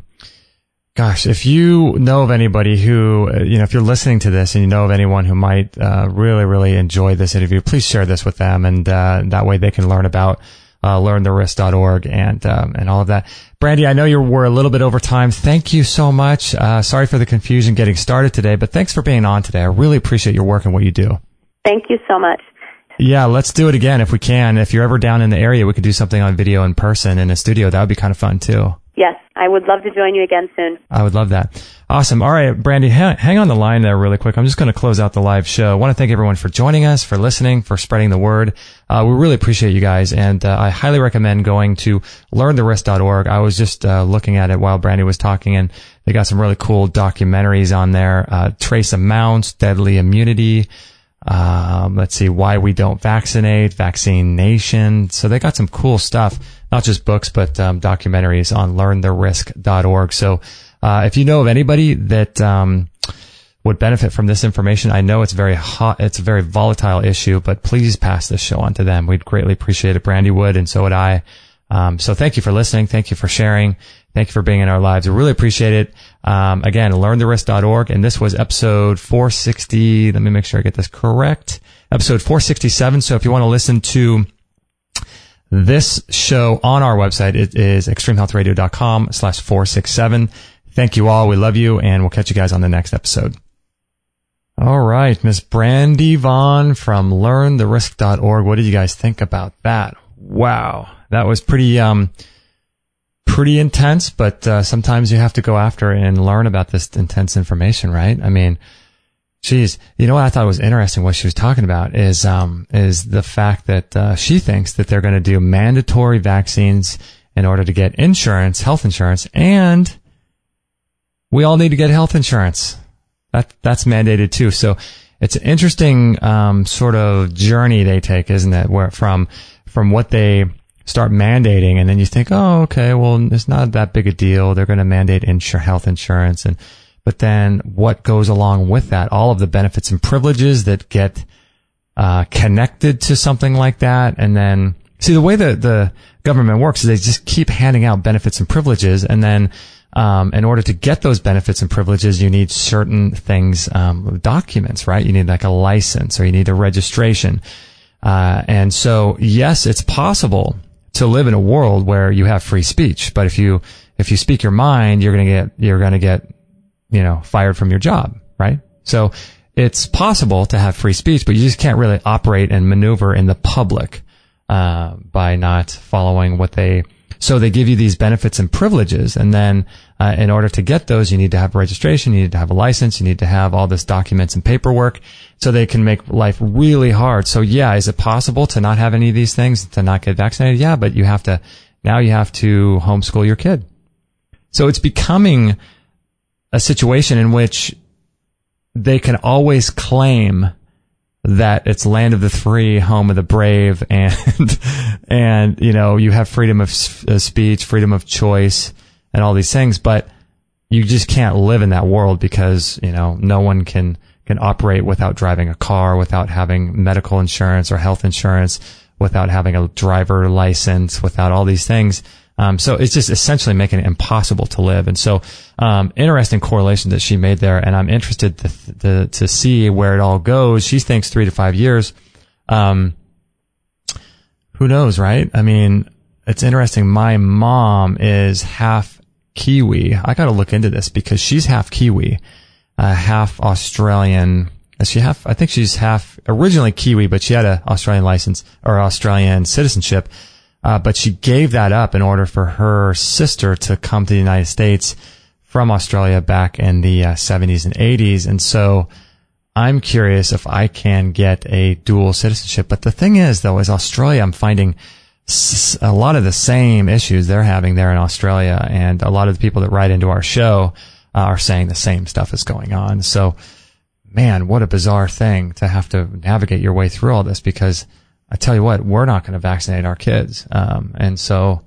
if you know of anybody who, if you're listening to this and you know of anyone who might really, really enjoy this interview, please share this with them, and that way they can learn about learntherisk.org and all of that. Brandy, I know we're a little bit over time. Thank you so much. Sorry for the confusion getting started today, but thanks for being on today. I really appreciate your work and what you do. Thank you so much. Yeah, let's do it again if we can. If you're ever down in the area, we could do something on video in person in a studio. That would be kind of fun too. Yes, I would love to join you again soon. I would love that. Awesome. All right, Brandy, hang on the line there really quick. I'm just going to close out the live show. I want to thank everyone for joining us, for listening, for spreading the word. We really appreciate you guys, and I highly recommend going to learntherisk.org. I was just looking at it while Brandy was talking, and they got some really cool documentaries on there. Trace Amounts, Deadly Immunity. Let's see, Why We Don't Vaccinate, Vaccine Nation. So they got some cool stuff, not just books, but documentaries on learntherisk.org. So if you know of anybody that would benefit from this information, I know it's very hot, it's a very volatile issue, but please pass this show on to them. We'd greatly appreciate it. Brandy would, and so would I. So thank you for listening. Thank you for sharing. Thank you for being in our lives. We really appreciate it. Again, learntherisk.org. And this was episode 460. Let me make sure I get this correct. Episode 467. So if you want to listen to this show on our website, it is extremehealthradio.com/467. Thank you all. We love you, and we'll catch you guys on the next episode. All right. Miss Brandy Vaughn from learntherisk.org. What did you guys think about that? Wow. That was pretty intense, but sometimes you have to go after and learn about this intense information, right? I mean, geez, you know what I thought was interesting, what she was talking about is the fact that she thinks that they're going to do mandatory vaccines in order to get insurance, health insurance, and we all need to get health insurance. That's mandated too. So it's an interesting sort of journey they take, isn't it? Where from what they start mandating, and then you think, oh, okay, well, it's not that big a deal. They're going to mandate health insurance, but then what goes along with that? All of the benefits and privileges that get connected to something like that, and then see the way that the government works is they just keep handing out benefits and privileges, and then in order to get those benefits and privileges, you need certain things, documents, right? You need like a license, or you need a registration. And so, yes, it's possible to live in a world where you have free speech, but if you speak your mind, you're going to get, fired from your job, right? So it's possible to have free speech, but you just can't really operate and maneuver in the public, by not following so they give you these benefits and privileges, and then, in order to get those, you need to have registration, you need to have a license, you need to have all this documents and paperwork, so they can make life really hard. So yeah, is it possible to not have any of these things, to not get vaccinated? Yeah, but you have to homeschool your kid. So it's becoming a situation in which they can always claim that it's land of the free, home of the brave, and you have freedom of speech, freedom of choice, and all these things, but you just can't live in that world because, no one can operate without driving a car, without having medical insurance or health insurance, without having a driver license, without all these things. So it's just essentially making it impossible to live. And so, interesting correlation that she made there. And I'm interested to see where it all goes. She thinks 3 to 5 years. Who knows, right? I mean, it's interesting. My mom is half Kiwi. I got to look into this because she's half Kiwi, half Australian. I think she's half originally Kiwi, but she had an Australian license or Australian citizenship. But she gave that up in order for her sister to come to the United States from Australia back in the 70s and 80s. And so I'm curious if I can get a dual citizenship. But the thing is, though, is Australia, I'm finding a lot of the same issues they're having there in Australia. And a lot of the people that write into our show are saying the same stuff is going on. So, man, what a bizarre thing to have to navigate your way through all this, because I tell you what, we're not going to vaccinate our kids. And so,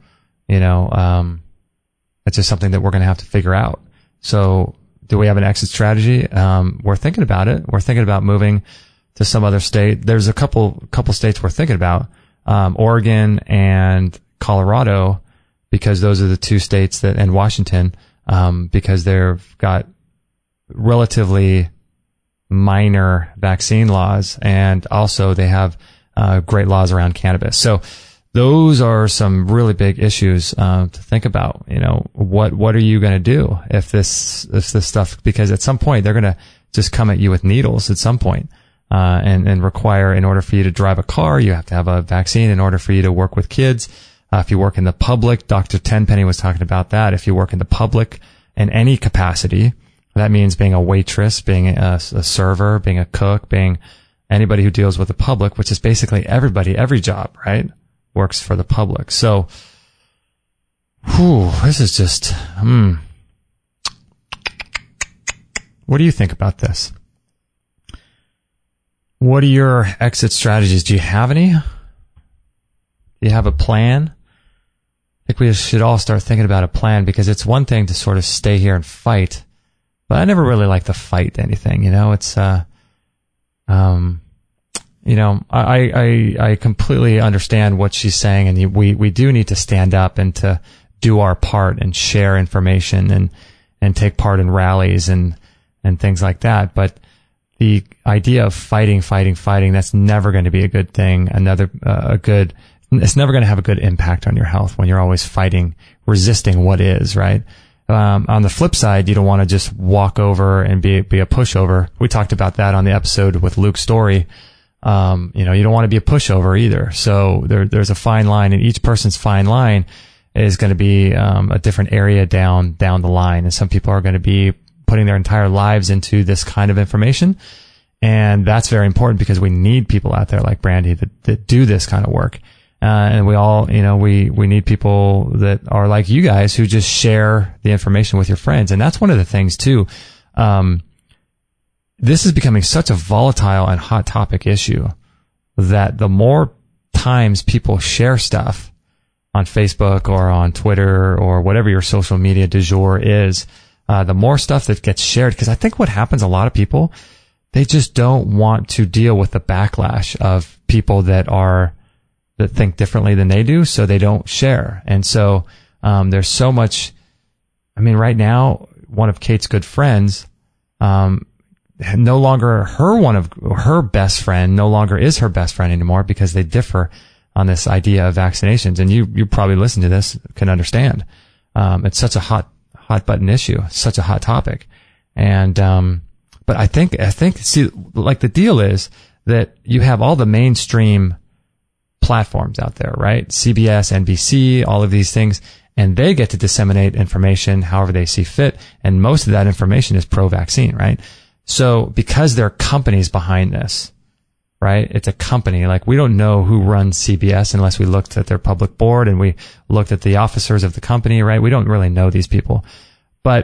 it's just something that we're going to have to figure out. So do we have an exit strategy? We're thinking about it. We're thinking about moving to some other state. There's a couple states we're thinking about, Oregon and Colorado, because those are the two states and Washington, because they've got relatively minor vaccine laws, and also they have great laws around cannabis. So those are some really big issues to think about. What are you going to do if this stuff, because at some point they're going to just come at you with needles at some point, and require, in order for you to drive a car, you have to have a vaccine. In order for you to work with kids, if you work in the public, Dr. Tenpenny was talking about that. If you work in the public in any capacity, that means being a waitress, being a server, being a cook, being anybody who deals with the public, which is basically everybody, every job, right, works for the public. So, this is just, What do you think about this? What are your exit strategies? Do you have any? Do you have a plan? I think we should all start thinking about a plan, because it's one thing to sort of stay here and fight, but I never really like to fight anything, it's, I completely understand what she's saying, and we do need to stand up and to do our part and share information and take part in rallies and things like that. But the idea of fighting, that's never going to be a good thing. It's never going to have a good impact on your health when you're always fighting, resisting what is, right? On the flip side, you don't want to just walk over and be a pushover. We talked about that on the episode with Luke Story. You don't want to be a pushover either. So there's a fine line, and each person's fine line is going to be a different area down the line. And some people are going to be putting their entire lives into this kind of information. And that's very important, because we need people out there like Brandy that do this kind of work. And we all, we need people that are like you guys, who just share the information with your friends. And that's one of the things too. This is becoming such a volatile and hot topic issue that the more times people share stuff on Facebook or on Twitter or whatever your social media du jour is, the more stuff that gets shared. Because I think what happens, a lot of people, they just don't want to deal with the backlash of people that think differently than they do, so they don't share. And so there's so much. I mean, right now, one of Kate's good friends, no longer her best friend no longer is her best friend anymore, because they differ on this idea of vaccinations. And you probably listen to this, can understand. It's such a hot button issue, such a hot topic. And but I think see, like, the deal is that you have all the mainstream platforms out there, right? CBS, NBC, all of these things, and they get to disseminate information however they see fit. And most of that information is pro-vaccine, right? So because there are companies behind this, right? It's a company. Like, we don't know who runs CBS unless we looked at their public board and we looked at the officers of the company, right? We don't really know these people. But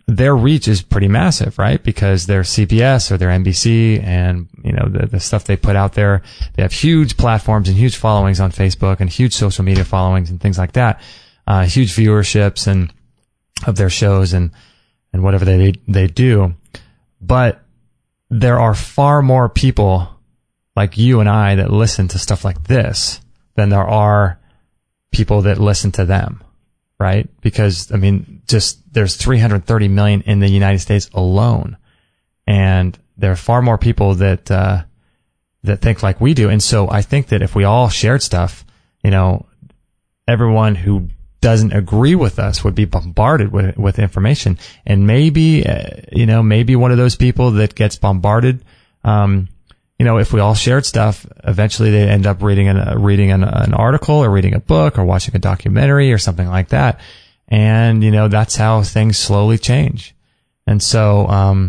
their reach is pretty massive, right? Because they're CBS or they're NBC, and the stuff they put out there, they have huge platforms and huge followings on Facebook and huge social media followings and things like that, huge viewerships and of their shows and whatever they do. But there are far more people like you and I that listen to stuff like this than there are people that listen to them, right? Because, there's 330 million in the United States alone. And there are far more people that think like we do. And so I think that if we all shared stuff, everyone who doesn't agree with us would be bombarded with information. And maybe one of those people that gets bombarded, if we all shared stuff, eventually they end up reading an article or reading a book or watching a documentary or something like that. And, that's how things slowly change. And so,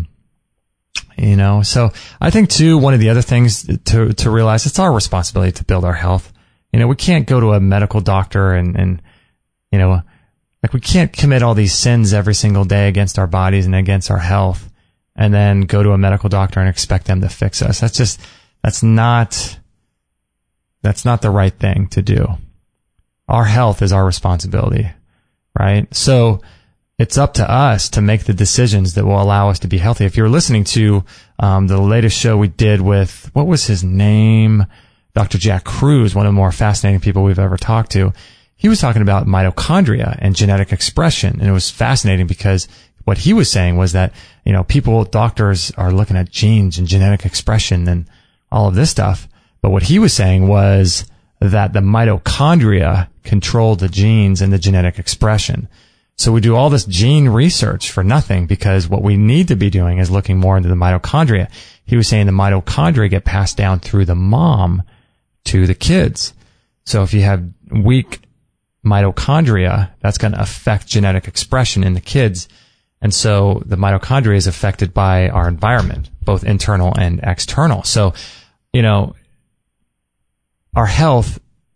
so I think too, one of the other things to realize, it's our responsibility to build our health. We can't go to a medical doctor and we can't commit all these sins every single day against our bodies and against our health and then go to a medical doctor and expect them to fix us. That's not the right thing to do. Our health is our responsibility, right? So it's up to us to make the decisions that will allow us to be healthy. If you're listening to the latest show we did with, what was his name? Dr. Jack Kruse, one of the more fascinating people we've ever talked to. He was talking about mitochondria and genetic expression. And it was fascinating because what he was saying was that, doctors are looking at genes and genetic expression and all of this stuff. But what he was saying was that the mitochondria control the genes and the genetic expression. So we do all this gene research for nothing, because what we need to be doing is looking more into the mitochondria. He was saying the mitochondria get passed down through the mom to the kids. So if you have weak mitochondria, that's going to affect genetic expression in the kids. And so the mitochondria is affected by our environment, both internal and external. So, our health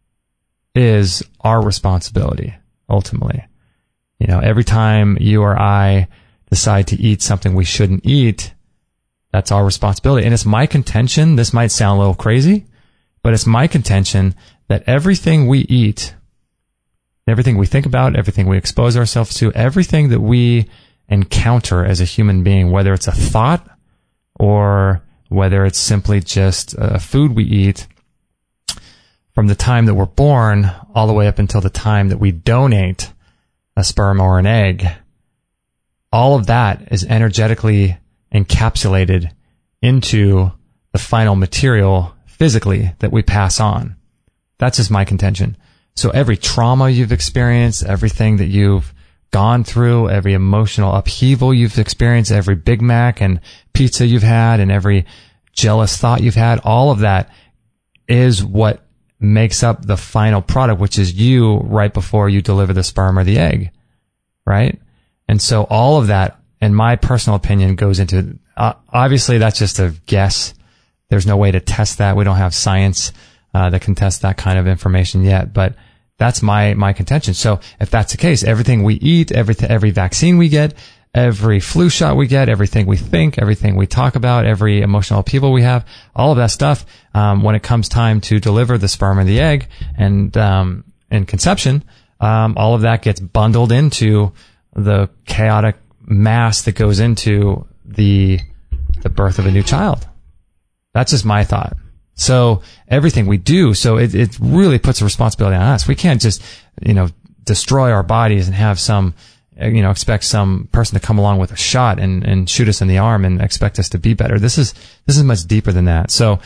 is our responsibility, ultimately. Every time you or I decide to eat something we shouldn't eat, that's our responsibility. And it's my contention, this might sound a little crazy, but it's my contention that everything we eat, everything we think about, everything we expose ourselves to, everything that we encounter as a human being, whether it's a thought or whether it's simply just food we eat, from the time that we're born all the way up until the time that we donate a sperm or an egg, all of that is energetically encapsulated into the final material physically that we pass on. That's just my contention. So every trauma you've experienced, everything that you've gone through, every emotional upheaval you've experienced, every Big Mac and pizza you've had, and every jealous thought you've had, all of that is what makes up the final product, which is you right before you deliver the sperm or the egg, right? And so all of that, in my personal opinion, goes into, obviously that's just a guess. There's no way to test that. We don't have science that can test that kind of information yet, but that's my contention. So if that's the case, everything we eat, every vaccine we get, every flu shot we get, everything we think, everything we talk about, every emotional upheaval we have, all of that stuff, when it comes time to deliver the sperm or the egg and in conception, all of that gets bundled into the chaotic mass that goes into the birth of a new child. That's just my thought. So everything we do, so it really puts a responsibility on us. We can't just, destroy our bodies and have expect some person to come along with a shot and shoot us in the arm and expect us to be better. This is much deeper than that. So,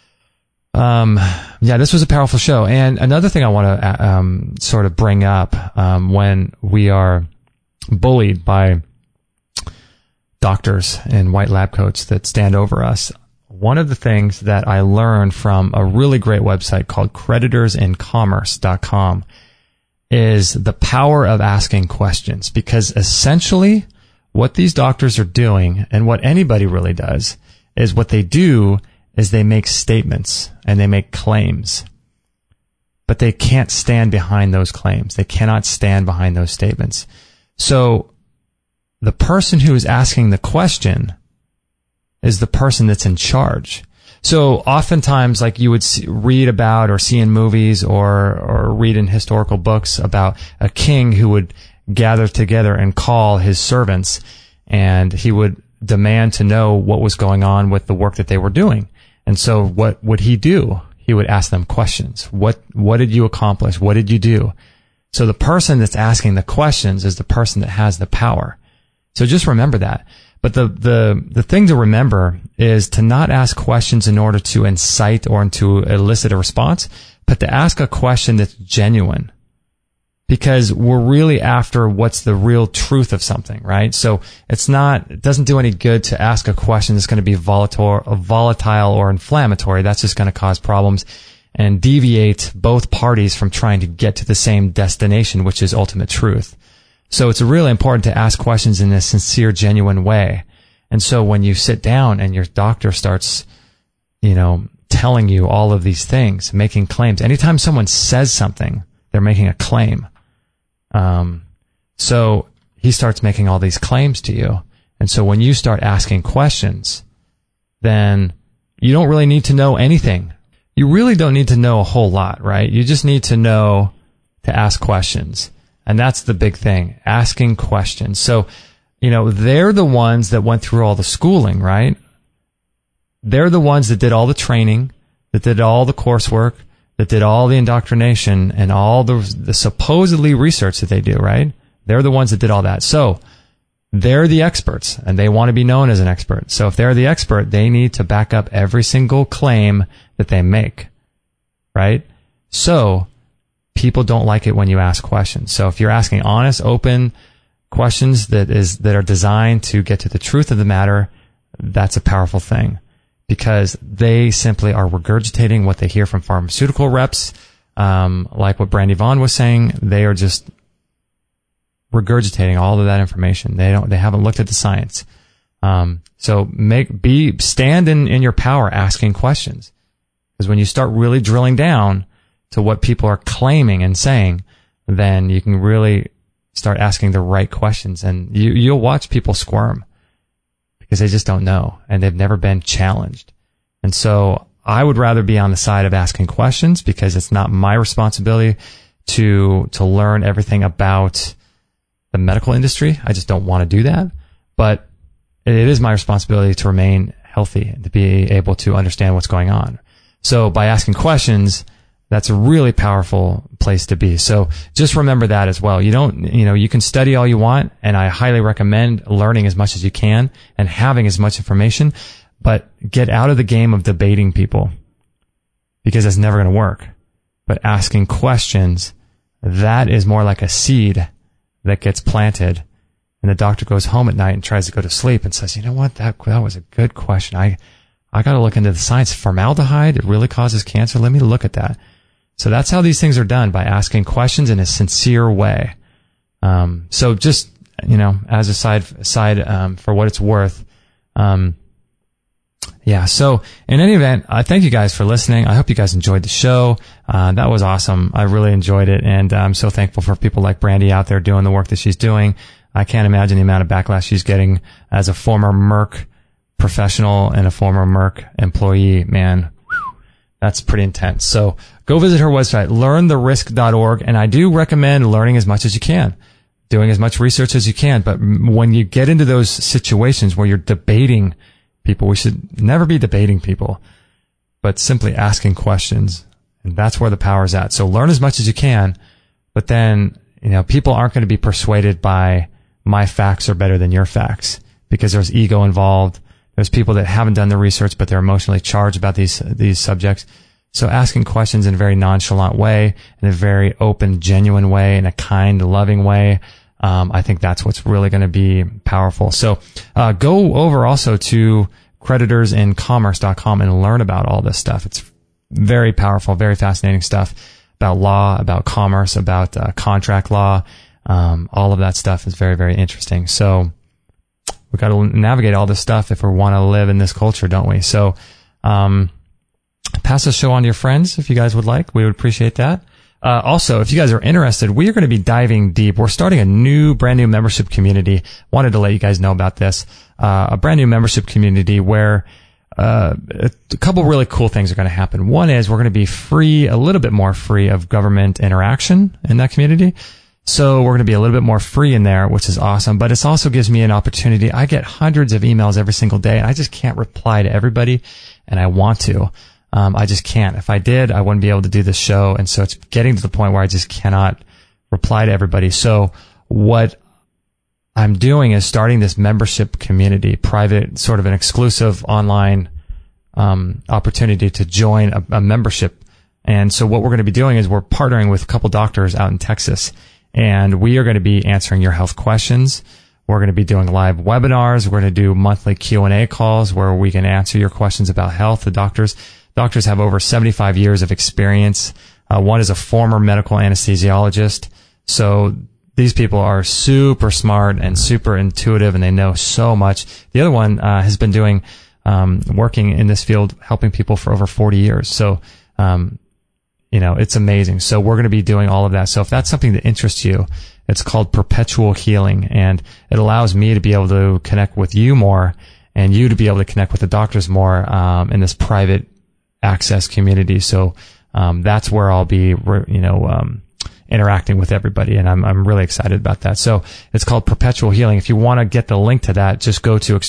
this was a powerful show. And another thing I want to, sort of bring up, when we are bullied by doctors in white lab coats that stand over us, one of the things that I learned from a really great website called creditorsincommerce.com is the power of asking questions, because essentially what these doctors are doing, and what anybody really does, is what they do is they make statements and they make claims, but they can't stand behind those claims. They cannot stand behind those statements. So the person who is asking the question is the person that's in charge. So oftentimes, like you would read about or see in movies or read in historical books about a king who would gather together and call his servants, and he would demand to know what was going on with the work that they were doing. And so what would he do? He would ask them questions. What did you accomplish? What did you do? So the person that's asking the questions is the person that has the power. So just remember that. But the thing to remember is to not ask questions in order to incite or to elicit a response, but to ask a question that's genuine. Because we're really after what's the real truth of something, right? So it doesn't do any good to ask a question that's going to be volatile or inflammatory. That's just going to cause problems and deviate both parties from trying to get to the same destination, which is ultimate truth. So it's really important to ask questions in a sincere, genuine way. And so when you sit down and your doctor starts, telling you all of these things, making claims, anytime someone says something, they're making a claim. So he starts making all these claims to you. And so when you start asking questions, then you don't really need to know anything. You really don't need to know a whole lot, right? You just need to know to ask questions. And that's the big thing, asking questions. So, they're the ones that went through all the schooling, right? They're the ones that did all the training, that did all the coursework, that did all the indoctrination and all the supposedly research that they do, right? They're the ones that did all that. So they're the experts, and they want to be known as an expert. So if they're the expert, they need to back up every single claim that they make, right? So people don't like it when you ask questions. So if you're asking honest, open questions that are designed to get to the truth of the matter, that's a powerful thing, because they simply are regurgitating what they hear from pharmaceutical reps. Like what Brandy Vaughn was saying, they are just regurgitating all of that information. They haven't looked at the science. So stand in your power asking questions. Because when you start really drilling down to what people are claiming and saying, then you can really start asking the right questions, and you'll watch people squirm because they just don't know and they've never been challenged. And so I would rather be on the side of asking questions, because it's not my responsibility to learn everything about the medical industry. I just don't want to do that. But it is my responsibility to remain healthy and to be able to understand what's going on. So by asking questions, that's a really powerful place to be. So just remember that as well. You can study all you want, and I highly recommend learning as much as you can and having as much information, but get out of the game of debating people, because that's never going to work. But asking questions, that is more like a seed that gets planted, and the doctor goes home at night and tries to go to sleep and says, you know what, that was a good question. I got to look into the science. Formaldehyde, it really causes cancer. Let me look at that. So that's how these things are done, by asking questions in a sincere way. So just, as a side, for what it's worth. So in any event, I thank you guys for listening. I hope you guys enjoyed the show. That was awesome. I really enjoyed it. And I'm so thankful for people like Brandy out there doing the work that she's doing. I can't imagine the amount of backlash she's getting as a former Merck professional and a former Merck employee. Man, that's pretty intense. So go visit her website, learntherisk.org. And I do recommend learning as much as you can, doing as much research as you can. But when you get into those situations where you're debating people, we should never be debating people, but simply asking questions. And that's where the power is at. So learn as much as you can, but then, people aren't going to be persuaded by my facts are better than your facts, because there's ego involved. There's people that haven't done the research, but they're emotionally charged about these subjects. So asking questions in a very nonchalant way, in a very open, genuine way, in a kind, loving way, I think that's what's really going to be powerful. So go over also to creditorsincommerce.com and learn about all this stuff. It's very powerful, very fascinating stuff about law, about commerce, about contract law. All of that stuff is very, very interesting. So we've got to navigate all this stuff if we want to live in this culture, don't we? So pass the show on to your friends if you guys would like. We would appreciate that. Also, if you guys are interested, we are going to be diving deep. We're starting a brand new membership community. Wanted to let you guys know about this. A brand new membership community where a couple really cool things are going to happen. One is we're going to be free, a little bit more free of government interaction in that community. So we're going to be a little bit more free in there, which is awesome. But it also gives me an opportunity. I get hundreds of emails every single day, and I just can't reply to everybody, and I want to. I just can't. If I did, I wouldn't be able to do this show. And so it's getting to the point where I just cannot reply to everybody. So what I'm doing is starting this membership community, private, sort of an exclusive online opportunity to join a membership. And so what we're going to be doing is we're partnering with a couple doctors out in Texas, and we are going to be answering your health questions. We're going to be doing live webinars. We're going to do monthly Q&A calls where we can answer your questions about health. The doctors have over 75 years of experience. One is a former medical anesthesiologist. So these people are super smart and super intuitive, and they know so much. The other one has been working in this field, helping people for over 40 years. So, it's amazing. So we're going to be doing all of that. So if that's something that interests you, it's called Perpetual Healing, and it allows me to be able to connect with you more and you to be able to connect with the doctors more in this private access community. So that's where I'll be, interacting with everybody, and I'm really excited about that. So it's called Perpetual Healing. If you want to get the link to that, just go to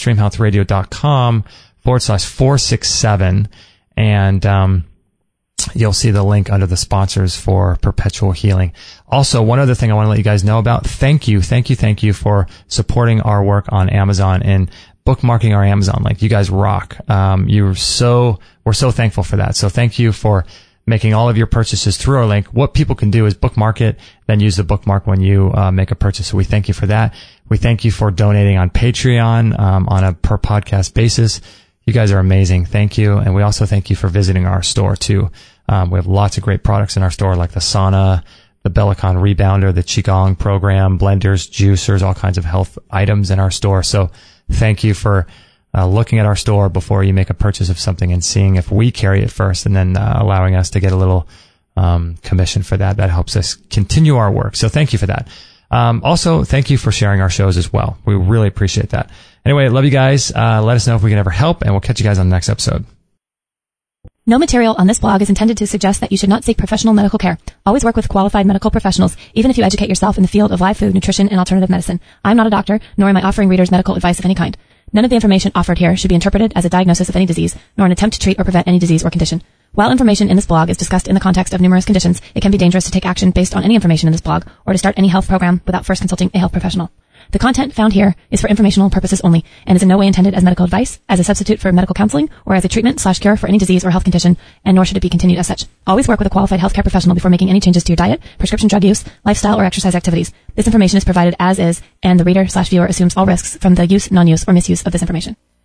extremehealthradio.com/467, and you'll see the link under the sponsors for Perpetual Healing. Also, one other thing I want to let you guys know about, thank you for supporting our work on Amazon and bookmarking our Amazon link. You guys rock. We're so thankful for that. So thank you for making all of your purchases through our link. What people can do is bookmark it, then use the bookmark when you make a purchase. So we thank you for that. We thank you for donating on Patreon on a per podcast basis. You guys are amazing. Thank you. And we also thank you for visiting our store too. We have lots of great products in our store, like the sauna, the Bellicon Rebounder, the Qigong program, blenders, juicers, all kinds of health items in our store. So thank you for looking at our store before you make a purchase of something and seeing if we carry it first, and then allowing us to get a little commission for that. That helps us continue our work. So thank you for that. Also, thank you for sharing our shows as well. We really appreciate that. Anyway, love you guys. Let us know if we can ever help, and we'll catch you guys on the next episode. No material on this blog is intended to suggest that you should not seek professional medical care. Always work with qualified medical professionals, even if you educate yourself in the field of live food, nutrition, and alternative medicine. I'm not a doctor, nor am I offering readers medical advice of any kind. None of the information offered here should be interpreted as a diagnosis of any disease, nor an attempt to treat or prevent any disease or condition. While information in this blog is discussed in the context of numerous conditions, it can be dangerous to take action based on any information in this blog or to start any health program without first consulting a health professional. The content found here is for informational purposes only and is in no way intended as medical advice, as a substitute for medical counseling, or as a treatment/cure for any disease or health condition, and nor should it be continued as such. Always work with a qualified healthcare professional before making any changes to your diet, prescription drug use, lifestyle, or exercise activities. This information is provided as is, and the reader/viewer assumes all risks from the use, non-use, or misuse of this information.